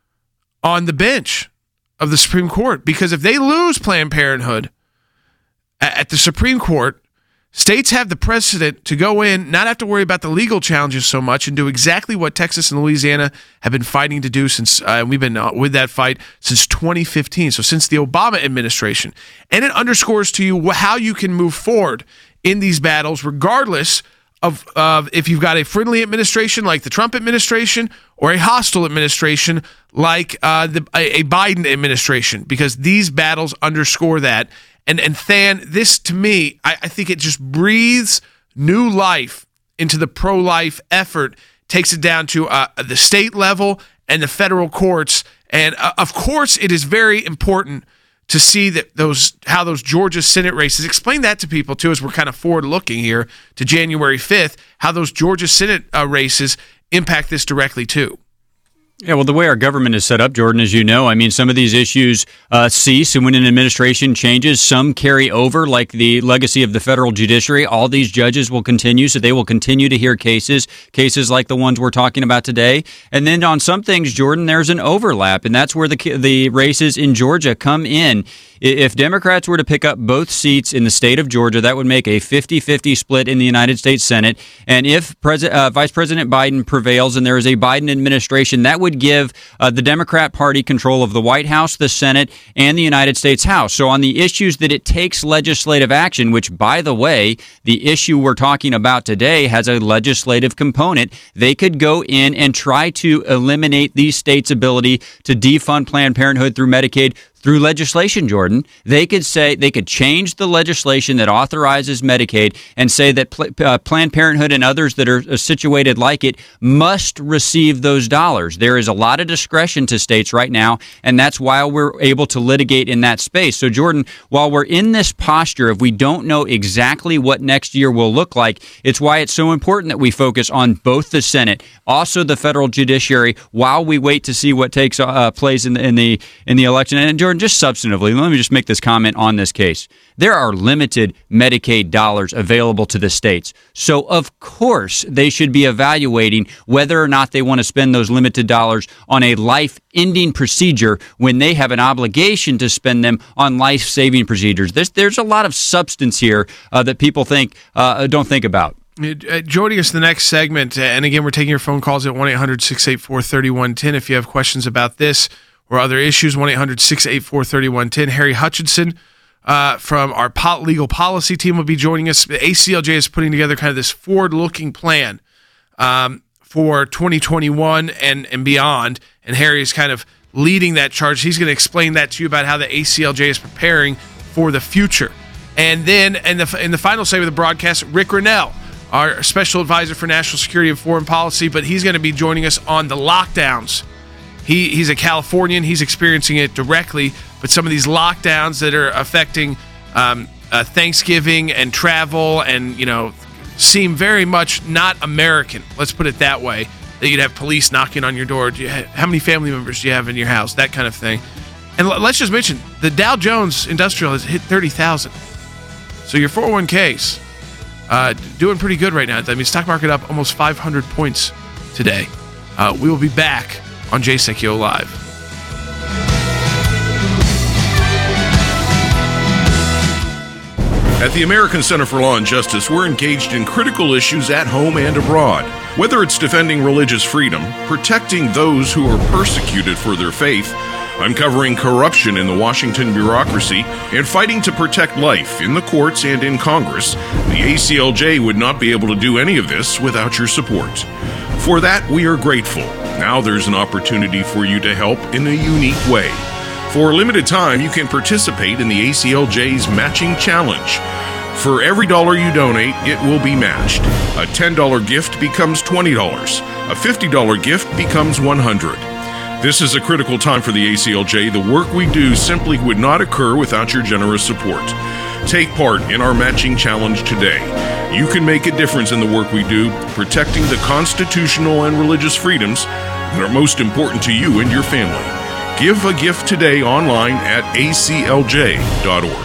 on the bench of the Supreme Court. Because if they lose Planned Parenthood at the Supreme Court, states have the precedent to go in, not have to worry about the legal challenges so much, and do exactly what Texas and Louisiana have been fighting to do since uh, we've been uh, with that fight since twenty fifteen, so since the Obama administration. And it underscores to you how you can move forward in these battles, regardless of uh, if you've got a friendly administration like the Trump administration or a hostile administration like uh, the, a, a Biden administration, because these battles underscore that. And and Than, this to me, I, I think it just breathes new life into the pro-life effort, takes it down to uh, the state level and the federal courts. And uh, of course, it is very important to see that those how those Georgia Senate races, explain that to people too, as we're kind of forward-looking here to January fifth, how those Georgia Senate uh, races impact this directly too. Yeah, well, the way our government is set up, Jordan, as you know, I mean, some of these issues uh, cease, and when an administration changes, some carry over, like the legacy of the federal judiciary. All these judges will continue, so they will continue to hear cases, cases like the ones we're talking about today. And then on some things, Jordan, there's an overlap, and that's where the the races in Georgia come in. If Democrats were to pick up both seats in the state of Georgia, that would make a fifty-fifty split in the United States Senate. And if Pres- uh, Vice President Biden prevails and there is a Biden administration, that would give uh, the Democrat Party control of the White House, the Senate, and the United States House. So on the issues that it takes legislative action, which, by the way, the issue we're talking about today has a legislative component, they could go in and try to eliminate these states' ability to defund Planned Parenthood through Medicaid through legislation, Jordan. They could say they could change the legislation that authorizes Medicaid and say that pl- uh, Planned Parenthood and others that are uh, situated like it must receive those dollars. There is a lot of discretion to states right now, and that's why we're able to litigate in that space. So, Jordan, while we're in this posture, if we don't know exactly what next year will look like, it's why it's so important that we focus on both the Senate, also the federal judiciary, while we wait to see what takes uh, place in the in the in the election. And Jordan, just substantively, let me just make this comment on this case. There are limited Medicaid dollars available to the states. So, of course, they should be evaluating whether or not they want to spend those limited dollars on a life-ending procedure when they have an obligation to spend them on life-saving procedures. There's, there's a lot of substance here uh, that people think uh, don't think about. Uh, joining us in the next segment, uh, and again, we're taking your phone calls at one eight hundred six eight four three one one zero if you have questions about this or other issues. One eight hundred six eight four three one one zero. Harry Hutchinson uh, from our po- legal policy team will be joining us. The A C L J is putting together kind of this forward-looking plan um, for twenty twenty-one and, and beyond, and Harry is kind of leading that charge. He's going to explain that to you about how the A C L J is preparing for the future. And then in the, in the final segment of the broadcast, Rick Rennell, our special advisor for national security and foreign policy, but he's going to be joining us on the lockdowns. He He's a Californian. He's experiencing it directly, but some of these lockdowns that are affecting um, uh, Thanksgiving and travel and, you know, seem very much not American. Let's put it that way. That you'd have police knocking on your door. Do you have, how many family members do you have in your house? That kind of thing. And l- let's just mention, the Dow Jones Industrial has hit thirty thousand. So your four oh one k's uh, doing pretty good right now. I mean, stock market up almost five hundred points today. Uh, we will be back on Jay Sekulow Live. At the American Center for Law and Justice, we're engaged in critical issues at home and abroad. Whether it's defending religious freedom, protecting those who are persecuted for their faith, uncovering corruption in the Washington bureaucracy, and fighting to protect life in the courts and in Congress, the A C L J would not be able to do any of this without your support. For that, we are grateful. Now there's an opportunity for you to help in a unique way. For a limited time, you can participate in the A C L J's Matching Challenge. For every dollar you donate, it will be matched. A ten dollars gift becomes twenty dollars. A fifty dollars gift becomes one hundred dollars. This is a critical time for the A C L J. The work we do simply would not occur without your generous support. Take part in our matching challenge today. You can make a difference in the work we do, protecting the constitutional and religious freedoms that are most important to you and your family. Give a gift today online at A C L J dot org.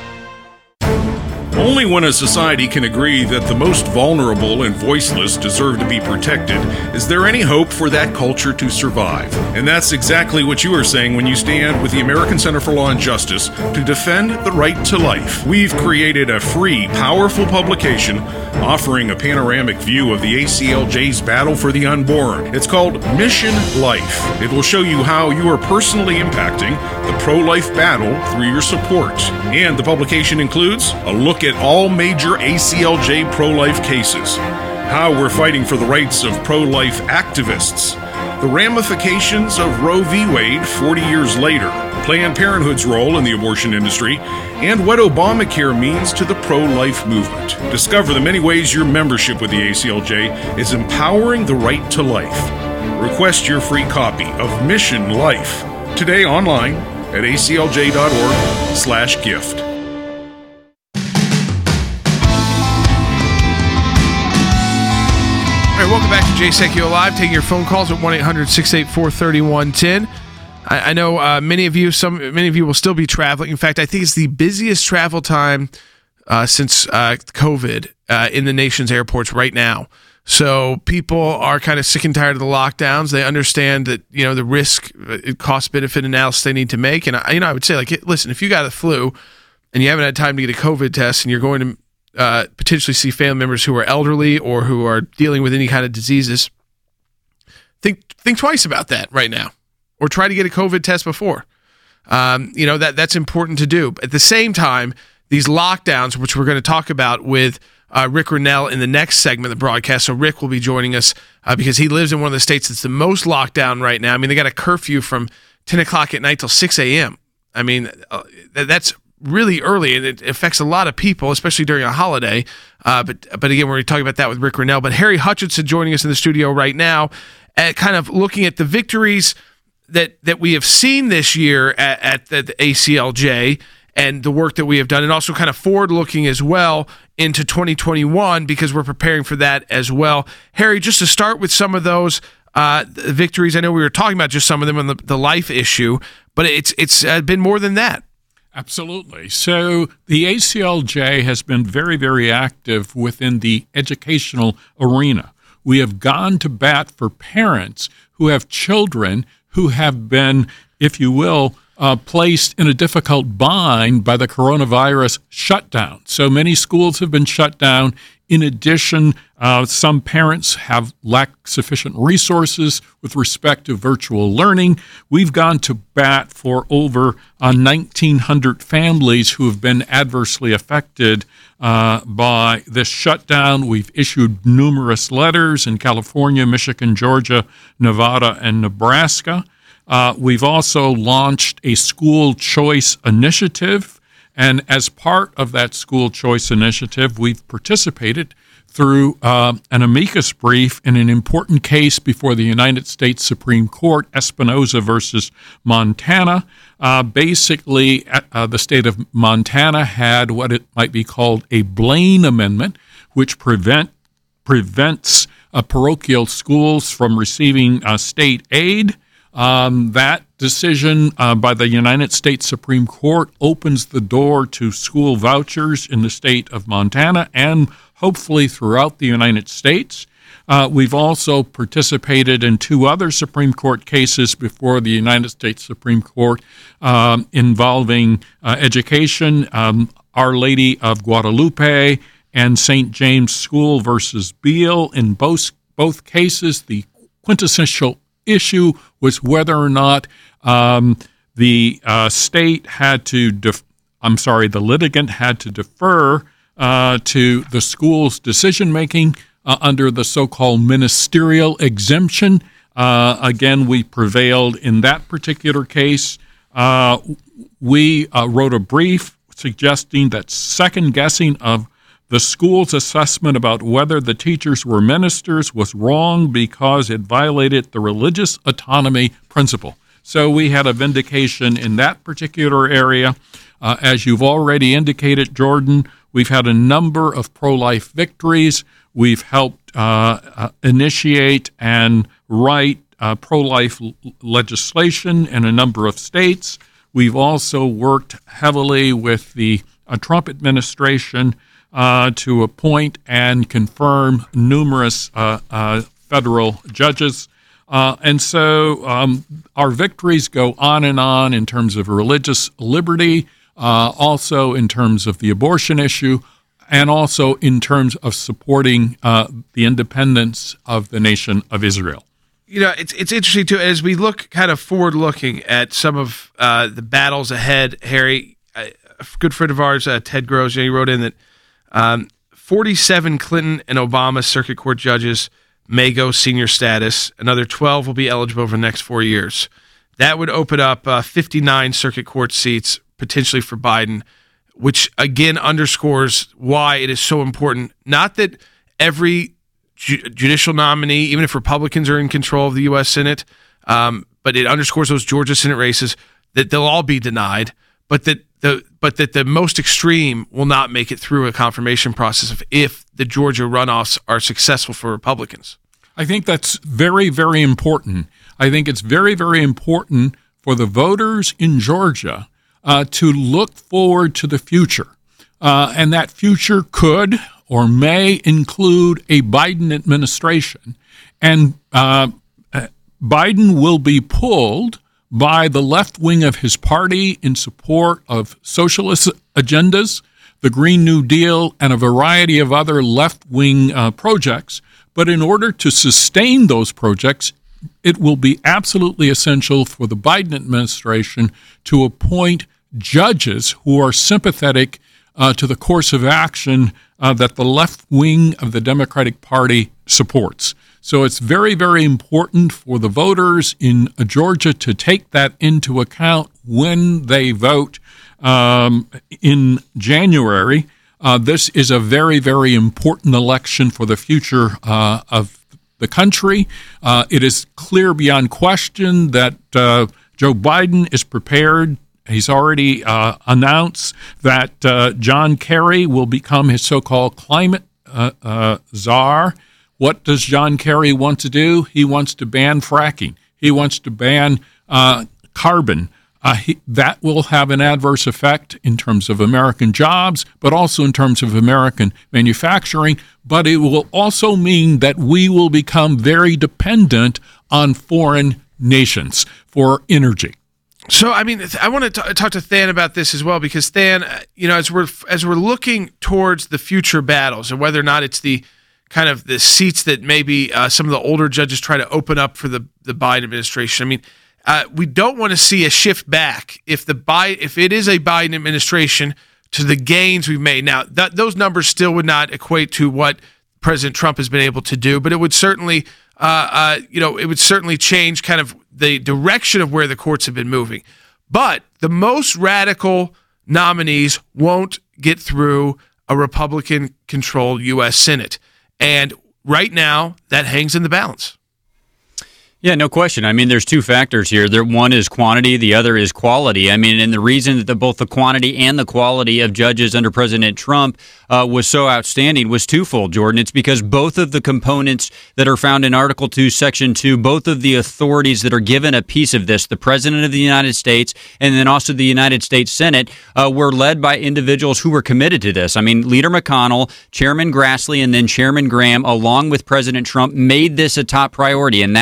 Only when a society can agree that the most vulnerable and voiceless deserve to be protected is there any hope for that culture to survive. And that's exactly what you are saying when you stand with the American Center for Law and Justice to defend the right to life. We've created a free, powerful publication offering a panoramic view of the A C L J's battle for the unborn. It's called Mission Life. It will show you how you are personally impacting the pro-life battle through your support. And the publication includes a look at all major A C L J pro-life cases, how we're fighting for the rights of pro-life activists, the ramifications of Roe v. Wade forty years later, Planned Parenthood's role in the abortion industry, and what Obamacare means to the pro-life movement. Discover the many ways your membership with the A C L J is empowering the right to life. Request your free copy of Mission Life today online at A C L J dot org slash gift. All right, welcome back to Jay Sekulow Live. Taking your phone calls at one eight hundred six eight four three one one zero. I, I know uh, many of you, some many of you will still be traveling. In fact, I think it's the busiest travel time uh, since uh, COVID uh, in the nation's airports right now. So people are kind of sick and tired of the lockdowns. They understand that, you know, the risk, cost benefit analysis they need to make. And I, you know, I would say, like, listen, if you got a flu and you haven't had time to get a COVID test and you're going to uh, potentially see family members who are elderly or who are dealing with any kind of diseases, think think twice about that right now, or try to get a COVID test before. Um, you know, that that's important to do. At the same time, these lockdowns, which we're going to talk about with Uh, Rick Grenell in the next segment of the broadcast. So Rick will be joining us uh, because he lives in one of the states that's the most locked down right now. I mean, they got a curfew from ten o'clock at night till six a.m. I mean, uh, that's really early, and it affects a lot of people, especially during a holiday. Uh, but but again, we're going to talk about that with Rick Grenell. But Harry Hutchinson joining us in the studio right now, at kind of looking at the victories that, that we have seen this year at, at the, the A C L J and the work that we have done, and also kind of forward-looking as well into twenty twenty-one, because we're preparing for that as well. Harry, just to start with some of those uh, victories, I know we were talking about just some of them on the, the life issue, but it's it's uh, been more than that. Absolutely. So the A C L J has been very, very active within the educational arena. We have gone to bat for parents who have children who have been, if you will, Uh, placed in a difficult bind by the coronavirus shutdown. So many schools have been shut down. In addition, uh, some parents have lacked sufficient resources with respect to virtual learning. We've gone to bat for over uh, nineteen hundred families who have been adversely affected uh, by this shutdown. We've issued numerous letters in California, Michigan, Georgia, Nevada, and Nebraska. Uh, we've also launched a school choice initiative, and as part of that school choice initiative, we've participated through uh, an amicus brief in an important case before the United States Supreme Court, Espinoza versus Montana. Uh, basically, uh, the state of Montana had what it might be called a Blaine Amendment, which prevent prevents uh, parochial schools from receiving uh, state aid. Um, that decision uh, by the United States Supreme Court opens the door to school vouchers in the state of Montana and hopefully throughout the United States. Uh, we've also participated in two other Supreme Court cases before the United States Supreme Court um, involving uh, education. Um, Our Lady of Guadalupe and Saint James School versus Beale. In both both cases, the quintessential issue was whether or not um, the uh, state had to, def- I'm sorry, the litigant had to defer uh, to the school's decision-making uh, under the so-called ministerial exemption. Uh, again, we prevailed in that particular case. Uh, we uh, wrote a brief suggesting that second-guessing of the school's assessment about whether the teachers were ministers was wrong because it violated the religious autonomy principle. So we had a vindication in that particular area. Uh, as you've already indicated, Jordan, we've had a number of pro-life victories. We've helped uh, uh, initiate and write uh, pro-life l- legislation in a number of states. We've also worked heavily with the uh, Trump administration uh, to appoint and confirm numerous uh, uh, federal judges. Uh, and so um, our victories go on and on in terms of religious liberty, uh, also in terms of the abortion issue, and also in terms of supporting uh, the independence of the nation of Israel. You know, it's it's interesting, too, as we look kind of forward-looking at some of uh, the battles ahead, Harry, a good friend of ours, uh, Ted Gross, he wrote in that um, forty-seven Clinton and Obama circuit court judges may go senior status. Another twelve will be eligible over the next four years. That would open up uh, fifty-nine circuit court seats, potentially for Biden, which, again, underscores why it is so important. Not that every judicial nominee, even if Republicans are in control of the U S Senate, um, but it underscores those Georgia Senate races, that they'll all be denied, but that the but that the most extreme will not make it through a confirmation process if, if the Georgia runoffs are successful for Republicans. I think that's very, very important. I think it's very, very important for the voters in Georgia uh, to look forward to the future. Uh, and that future could or may include a Biden administration. And uh, Biden will be pulled by the left wing of his party in support of socialist agendas, the Green New Deal, and a variety of other left-wing uh, projects. But in order to sustain those projects, it will be absolutely essential for the Biden administration to appoint judges who are sympathetic uh, to the course of action uh, that the left wing of the Democratic Party supports. So it's very, very important for the voters in Georgia to take that into account when they vote um, in January. Uh, this is a very, very important election for the future uh, of the country. Uh, it is clear beyond question that uh, Joe Biden is prepared. He's already uh, announced that uh, John Kerry will become his so-called climate uh, uh, czar. What does John Kerry want to do? He wants to ban fracking. He wants to ban uh, carbon. Uh, he, that will have an adverse effect in terms of American jobs, but also in terms of American manufacturing. But it will also mean that we will become very dependent on foreign nations for energy. So, I mean, I want to t- talk to Than about this as well, because Than, you know, as we're as we're looking towards the future battles and whether or not it's the kind of the seats that maybe uh, some of the older judges try to open up for the, the Biden administration. I mean, uh, we don't want to see a shift back if the Bi- if it is a Biden administration to the gains we've made. Now, th- those numbers still would not equate to what President Trump has been able to do, but it would certainly, uh, uh, you know, it would certainly change kind of the direction of where the courts have been moving. But the most radical nominees won't get through a Republican-controlled U S Senate. And right now, that hangs in the balance. Yeah, no question. I mean, there's two factors here. There, one is quantity, the other is quality. I mean, and the reason that the, both the quantity and the quality of judges under President Trump uh, was so outstanding was twofold, Jordan. It's because both of the components that are found in Article two, Section two, both of the authorities that are given a piece of this, the President of the United States and then also the United States Senate, uh, were led by individuals who were committed to this. I mean, Leader McConnell, Chairman Grassley, and then Chairman Graham, along with President Trump, made this a top priority, and that's why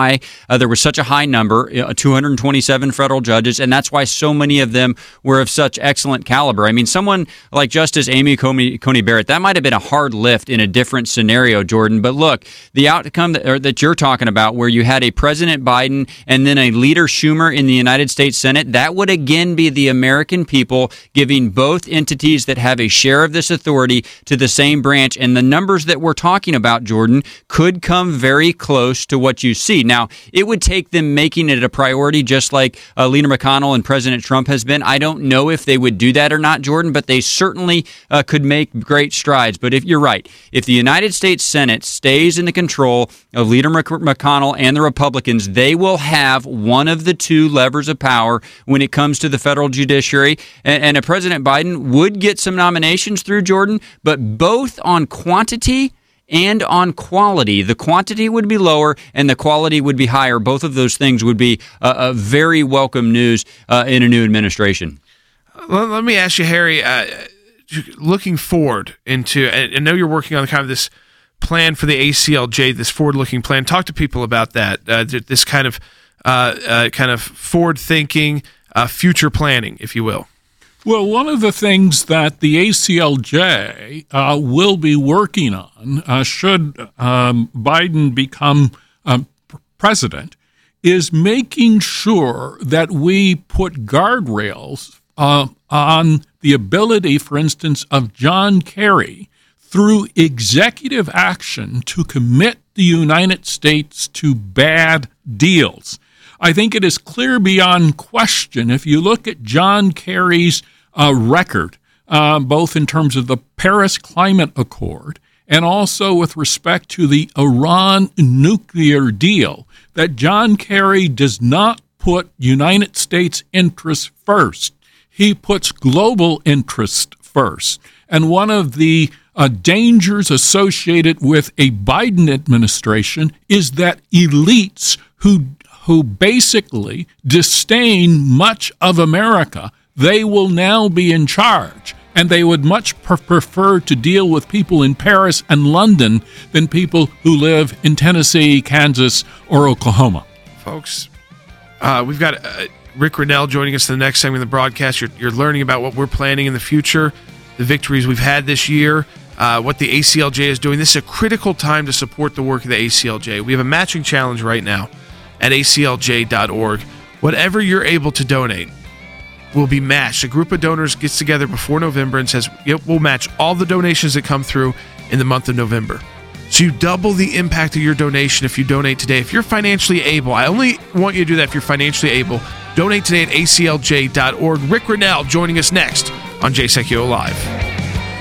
why uh, there was such a high number, uh, two hundred twenty-seven federal judges, and that's why so many of them were of such excellent caliber. I mean, someone like Justice Amy Coney, Coney Barrett, that might have been a hard lift in a different scenario, Jordan. But look, the outcome that, or that you're talking about, where you had a President Biden and then a leader Schumer in the United States Senate, that would again be the American people giving both entities that have a share of this authority to the same branch. And the numbers that we're talking about, Jordan, could come very close to what you see. Now, it would take them making it a priority, just like uh, Leader McConnell and President Trump has been. I don't know if they would do that or not, Jordan, but they certainly uh, could make great strides. But if you're right, if the United States Senate stays in the control of Leader McConnell and the Republicans, they will have one of the two levers of power when it comes to the federal judiciary. And, and a President Biden would get some nominations through, Jordan, but both on quantity and on quality. The quantity would be lower and the quality would be higher. Both of those things would be uh, a very welcome news uh, in a new administration. Well, let me ask you, Harry, uh, looking forward into, I know you're working on kind of this plan for the A C L J, this forward-looking plan. Talk to people about that, uh, this kind of uh, uh, kind of forward-thinking, uh, future planning, if you will. Well, one of the things that the A C L J uh, will be working on, uh, should um, Biden become um, president, is making sure that we put guardrails uh, on the ability, for instance, of John Kerry through executive action to commit the United States to bad deals. I think it is clear beyond question, if you look at John Kerry's uh, record, uh, both in terms of the Paris Climate Accord and also with respect to the Iran nuclear deal, that John Kerry does not put United States interests first. He puts global interest first. And one of the uh, dangers associated with a Biden administration is that elites who who basically disdain much of America, they will now be in charge. And they would much pre- prefer to deal with people in Paris and London than people who live in Tennessee, Kansas, or Oklahoma. Folks, uh, we've got uh, Rick Grenell joining us in the next segment of the broadcast. You're, you're learning about what we're planning in the future, the victories we've had this year, uh, what the A C L J is doing. This is a critical time to support the work of the A C L J. We have a matching challenge right now at A C L J dot org. Whatever you're able to donate will be matched. A group of donors gets together before November and says, yep, we'll match all the donations that come through in the month of November. So you double the impact of your donation if you donate today. If you're financially able, I only want you to do that if you're financially able. Donate today at A C L J dot org. Rick Grenell joining us next on Jay Sekulow Live.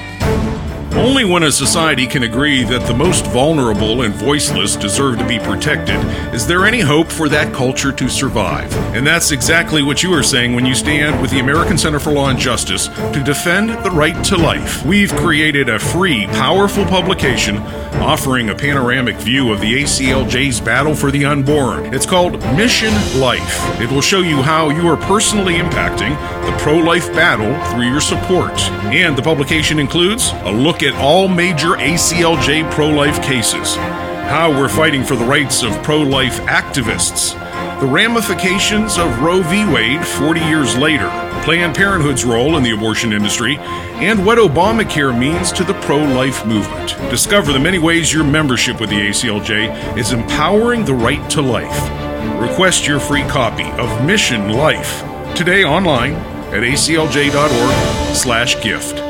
Only when a society can agree that the most vulnerable and voiceless deserve to be protected is there any hope for that culture to survive. And that's exactly what you are saying when you stand with the American Center for Law and Justice to defend the right to life. We've created a free, powerful publication offering a panoramic view of the A C L J's battle for the unborn. It's called Mission Life. It will show you how you are personally impacting the pro-life battle through your support. And the publication includes a look at all major A C L J pro-life cases, how we're fighting for the rights of pro-life activists, the ramifications of Roe v. Wade forty years later, Planned Parenthood's role in the abortion industry, and what Obamacare means to the pro-life movement. Discover the many ways your membership with the A C L J is empowering the right to life. Request your free copy of Mission Life today online at A C L J dot org slash gift.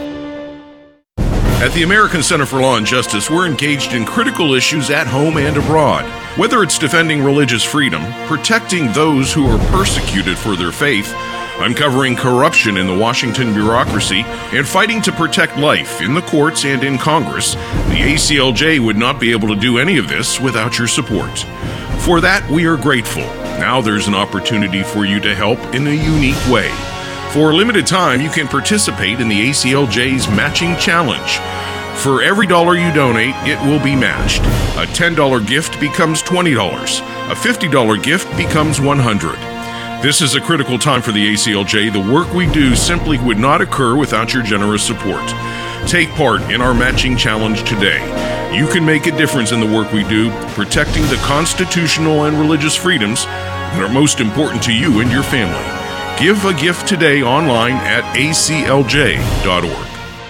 At the American Center for Law and Justice, we're engaged in critical issues at home and abroad. Whether it's defending religious freedom, protecting those who are persecuted for their faith, uncovering corruption in the Washington bureaucracy, and fighting to protect life in the courts and in Congress, the A C L J would not be able to do any of this without your support. For that, we are grateful. Now there's an opportunity for you to help in a unique way. For a limited time, you can participate in the A C L J's Matching Challenge. For every dollar you donate, it will be matched. A ten dollars gift becomes twenty dollars. A fifty dollars gift becomes one hundred dollars. This is a critical time for the A C L J. The work we do simply would not occur without your generous support. Take part in our Matching Challenge today. You can make a difference in the work we do, protecting the constitutional and religious freedoms that are most important to you and your family. Give a gift today online at a c l j dot org.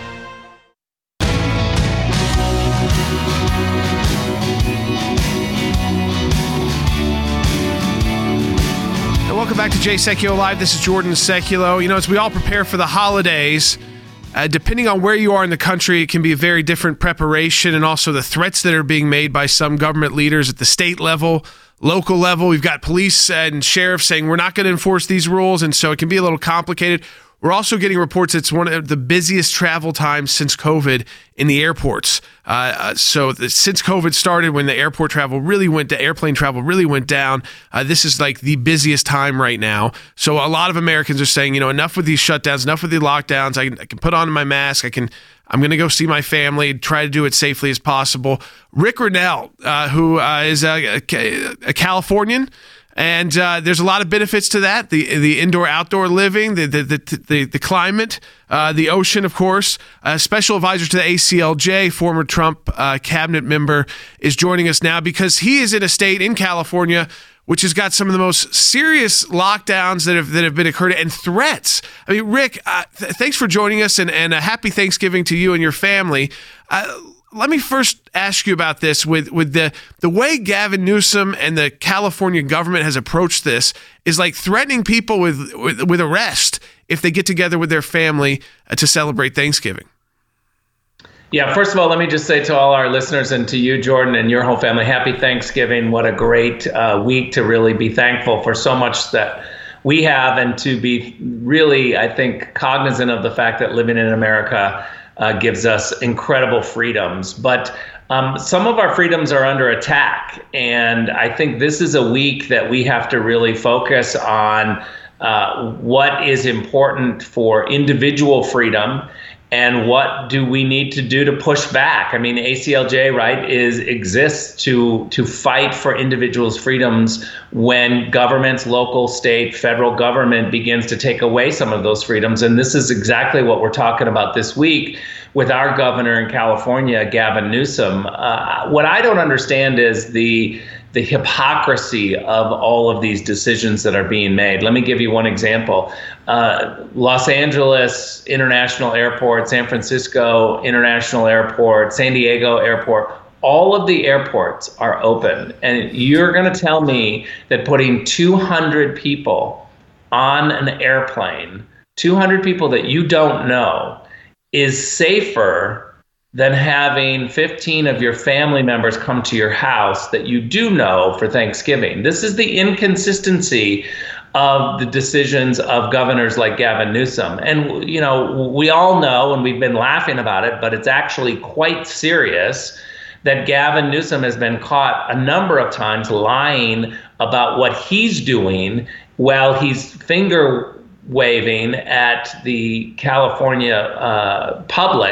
Welcome back to Jay Sekulow Live. This is Jordan Sekulow. You know, as we all prepare for the holidays, uh, depending on where you are in the country, it can be a very different preparation, and also the threats that are being made by some government leaders at the state level, local level. We've got police and sheriffs saying we're not going to enforce these rules, and so it can be a little complicated. We're also getting reports it's one of the busiest travel times since COVID in the airports. Uh, so the, since COVID started, when the airport travel really went to airplane travel really went down, uh, this is like the busiest time right now. So a lot of Americans are saying, you know, enough with these shutdowns, enough with the lockdowns. I can, I can put on my mask. I can. I'm going to go see my family, try to do it safely as possible. Rick Grenell, uh, who uh, is a, a, a Californian. And uh, there's a lot of benefits to that: the the indoor-outdoor living, the the the the, the climate, uh, the ocean, of course. A special advisor to the A C L J, former Trump uh, cabinet member, is joining us now because he is in a state in California which has got some of the most serious lockdowns that have that have been occurred and threats. I mean, Rick, uh, th- thanks for joining us, and and a happy Thanksgiving to you and your family. Uh, Let me first ask you about this with, with the, the way Gavin Newsom and the California government has approached this is like threatening people with, with, with arrest if they get together with their family uh, to celebrate Thanksgiving. Yeah, first of all, let me just say to all our listeners and to you, Jordan, and your whole family, happy Thanksgiving. What a great uh, week to really be thankful for so much that we have, and to be really, I think, cognizant of the fact that living in America Uh, gives us incredible freedoms. But um, some of our freedoms are under attack. And I think this is a week that we have to really focus on uh, what is important for individual freedom and what do we need to do to push back. I mean, A C L J, right, is exists to to fight for individuals' freedoms when governments, local, state, federal government begins to take away some of those freedoms. And this is exactly what we're talking about this week with our governor in California, Gavin Newsom. Uh, what I don't understand is the the hypocrisy of all of these decisions that are being made. Let me give you one example. Uh, Los Angeles International Airport, San Francisco International Airport, San Diego Airport, all of the airports are open. And you're going to tell me that putting two hundred people on an airplane, two hundred people that you don't know, is safer than having fifteen of your family members come to your house that you do know for Thanksgiving. This is the inconsistency of the decisions of governors like Gavin Newsom. And, you know, we all know, and we've been laughing about it, but it's actually quite serious that Gavin Newsom has been caught a number of times lying about what he's doing while he's finger waving at the California uh, public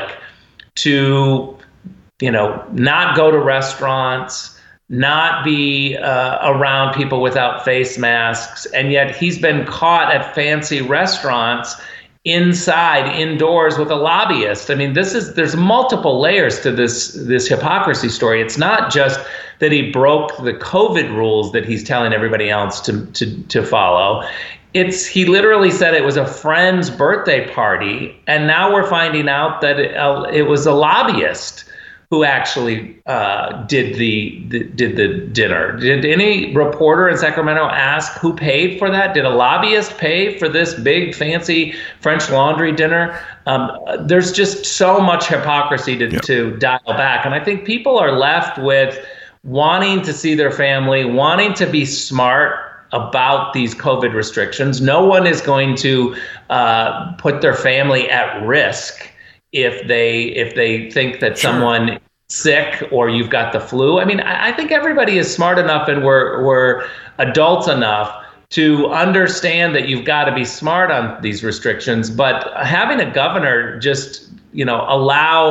to, you know, not go to restaurants, not be uh, around people without face masks. And yet he's been caught at fancy restaurants inside, indoors with a lobbyist. I mean, this is, there's multiple layers to this, this hypocrisy story. It's not just that he broke the COVID rules that he's telling everybody else to, to, to follow. It's, he literally said it was a friend's birthday party, and now we're finding out that it, uh, it was a lobbyist who actually uh, did the, the did the dinner. Did any reporter in Sacramento ask who paid for that? Did a lobbyist pay for this big fancy French Laundry dinner? Um, there's just so much hypocrisy to, yep. to dial back, and I think people are left with wanting to see their family, wanting to be smart about these COVID restrictions. No one is going to uh, put their family at risk if they if they think that sure. someone is sick or you've got the flu. I mean, I, I think everybody is smart enough and we're we're adults enough to understand that you've got to be smart on these restrictions. But having a governor just, you know, allow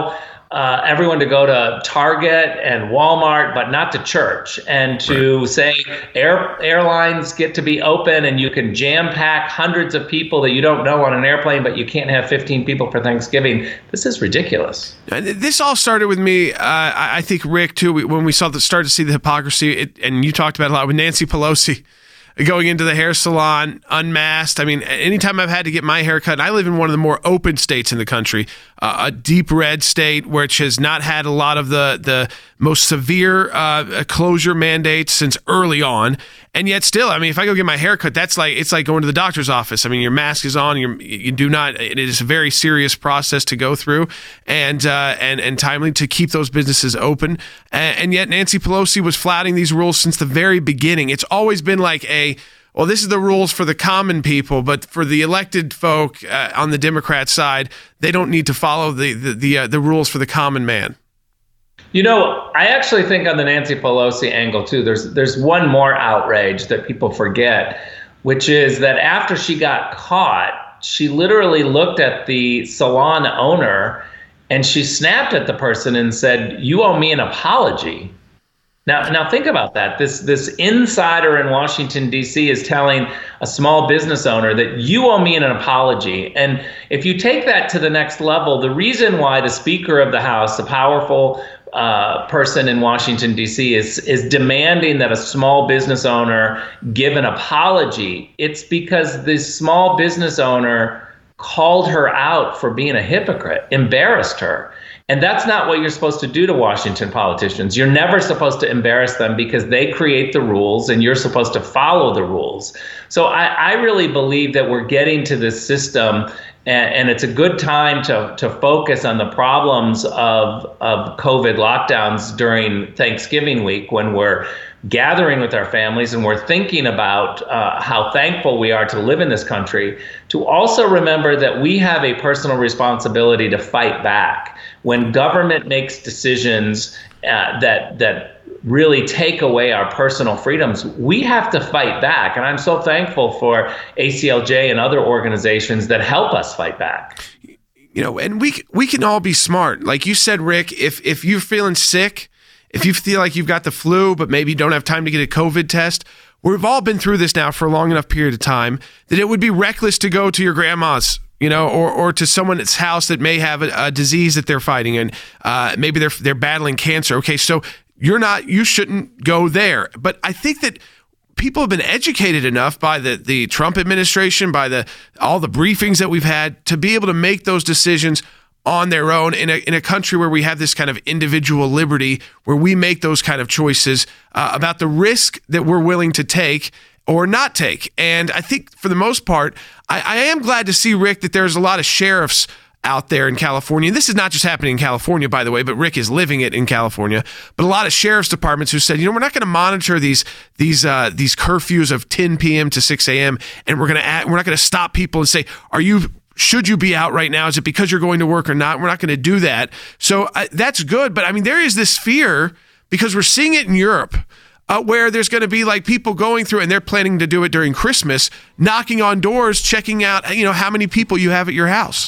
uh, everyone to go to Target and Walmart, but not to church, and to right. say air, airlines get to be open and you can jam pack hundreds of people that you don't know on an airplane, but you can't have fifteen people for Thanksgiving. This is ridiculous. This all started with me, uh, I think, Rick, too, when we saw the, started to see the hypocrisy, it, and you talked about it a lot with Nancy Pelosi going into the hair salon unmasked. I mean, anytime I've had to get my hair cut, and I live in one of the more open states in the country, uh, a deep red state, which has not had a lot of the, the most severe uh, closure mandates since early on. And yet still, I mean, if I go get my hair cut, that's like, it's like going to the doctor's office. I mean, your mask is on, you're, you do not, it is a very serious process to go through and, uh, and, and timely to keep those businesses open. And, and yet Nancy Pelosi was flouting these rules since the very beginning. It's always been like a, well, this is the rules for the common people, but for the elected folk uh, on the Democrat side, they don't need to follow the, the, the, uh, the rules for the common man. You know, I actually think on the Nancy Pelosi angle, too, there's there's one more outrage that people forget, which is that after she got caught, she literally looked at the salon owner and she snapped at the person and said, "You owe me an apology." Now, now think about that. This this insider in Washington, D C is telling a small business owner that you owe me an apology. And if you take that to the next level, the reason why the Speaker of the House, the powerful uh, person in Washington, D C, is, is demanding that a small business owner give an apology, it's because this small business owner called her out for being a hypocrite, embarrassed her. And that's not what you're supposed to do to Washington politicians. You're never supposed to embarrass them because they create the rules and you're supposed to follow the rules. So I, I really believe that we're getting to this system, and, and it's a good time to, to focus on the problems of, of COVID lockdowns during Thanksgiving week, when we're gathering with our families and we're thinking about uh, how thankful we are to live in this country, to also remember that we have a personal responsibility to fight back. When government makes decisions uh, that that really take away our personal freedoms, we have to fight back. And I'm so thankful for A C L J and other organizations that help us fight back. You know, and we we can all be smart. Like you said, Rick, if if you're feeling sick, if you feel like you've got the flu, but maybe you don't have time to get a COVID test, we've all been through this now for a long enough period of time that it would be reckless to go to your grandma's, you know, or or to someone's house that may have a, a disease that they're fighting, and uh, maybe they're they're battling cancer. Okay, so you're not, you shouldn't go there. But I think that people have been educated enough by the the Trump administration, by the all the briefings that we've had, to be able to make those decisions on their own in a in a country where we have this kind of individual liberty, where we make those kind of choices uh, about the risk that we're willing to take or not take. And I think for the most part, I, I am glad to see, Rick, that there's a lot of sheriffs out there in California. And this is not just happening in California, by the way, but Rick is living it in California. But a lot of sheriff's departments who said, you know, we're not going to monitor these these uh, these curfews of ten p.m. to six a.m. and we're going to we're not going to stop people and say, are you should you be out right now? Is it because you're going to work or not? We're not going to do that. So uh, that's good. But I mean, there is this fear, because we're seeing it in Europe, uh, where there's going to be like people going through, and they're planning to do it during Christmas, knocking on doors, checking out, you know, how many people you have at your house.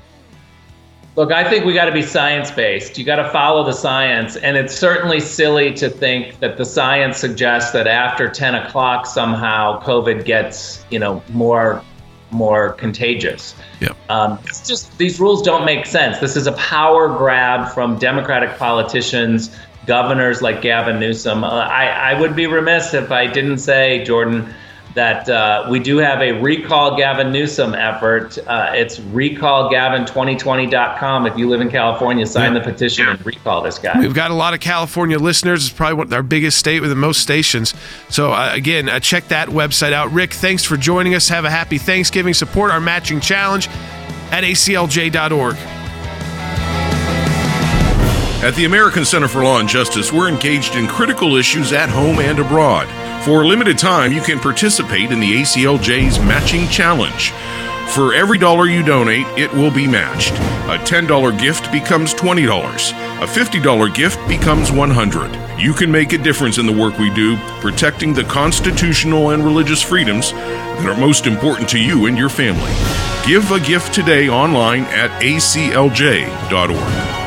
Look, I think we got to be science-based. You got to follow the science. And it's certainly silly to think that the science suggests that after ten o'clock somehow COVID gets, you know, more more contagious. Yeah. Um, it's just, these rules don't make sense. This is a power grab from Democratic politicians, governors like Gavin Newsom. Uh, I, I would be remiss if I didn't say, Jordan, that uh, we do have a Recall Gavin Newsom effort. Uh, it's recall gavin twenty twenty dot com. If you live in California, sign yeah. the petition and recall this guy. We've got a lot of California listeners. It's probably one, our biggest state with the most stations. So uh, again, uh, check that website out. Rick, thanks for joining us. Have a happy Thanksgiving. Support our matching challenge at A C L J dot org. At the American Center for Law and Justice, we're engaged in critical issues at home and abroad. For a limited time, you can participate in the A C L J's Matching Challenge. For every dollar you donate, it will be matched. A ten dollars gift becomes twenty dollars. A fifty dollars gift becomes one hundred dollars. You can make a difference in the work we do, protecting the constitutional and religious freedoms that are most important to you and your family. Give a gift today online at A C L J dot org.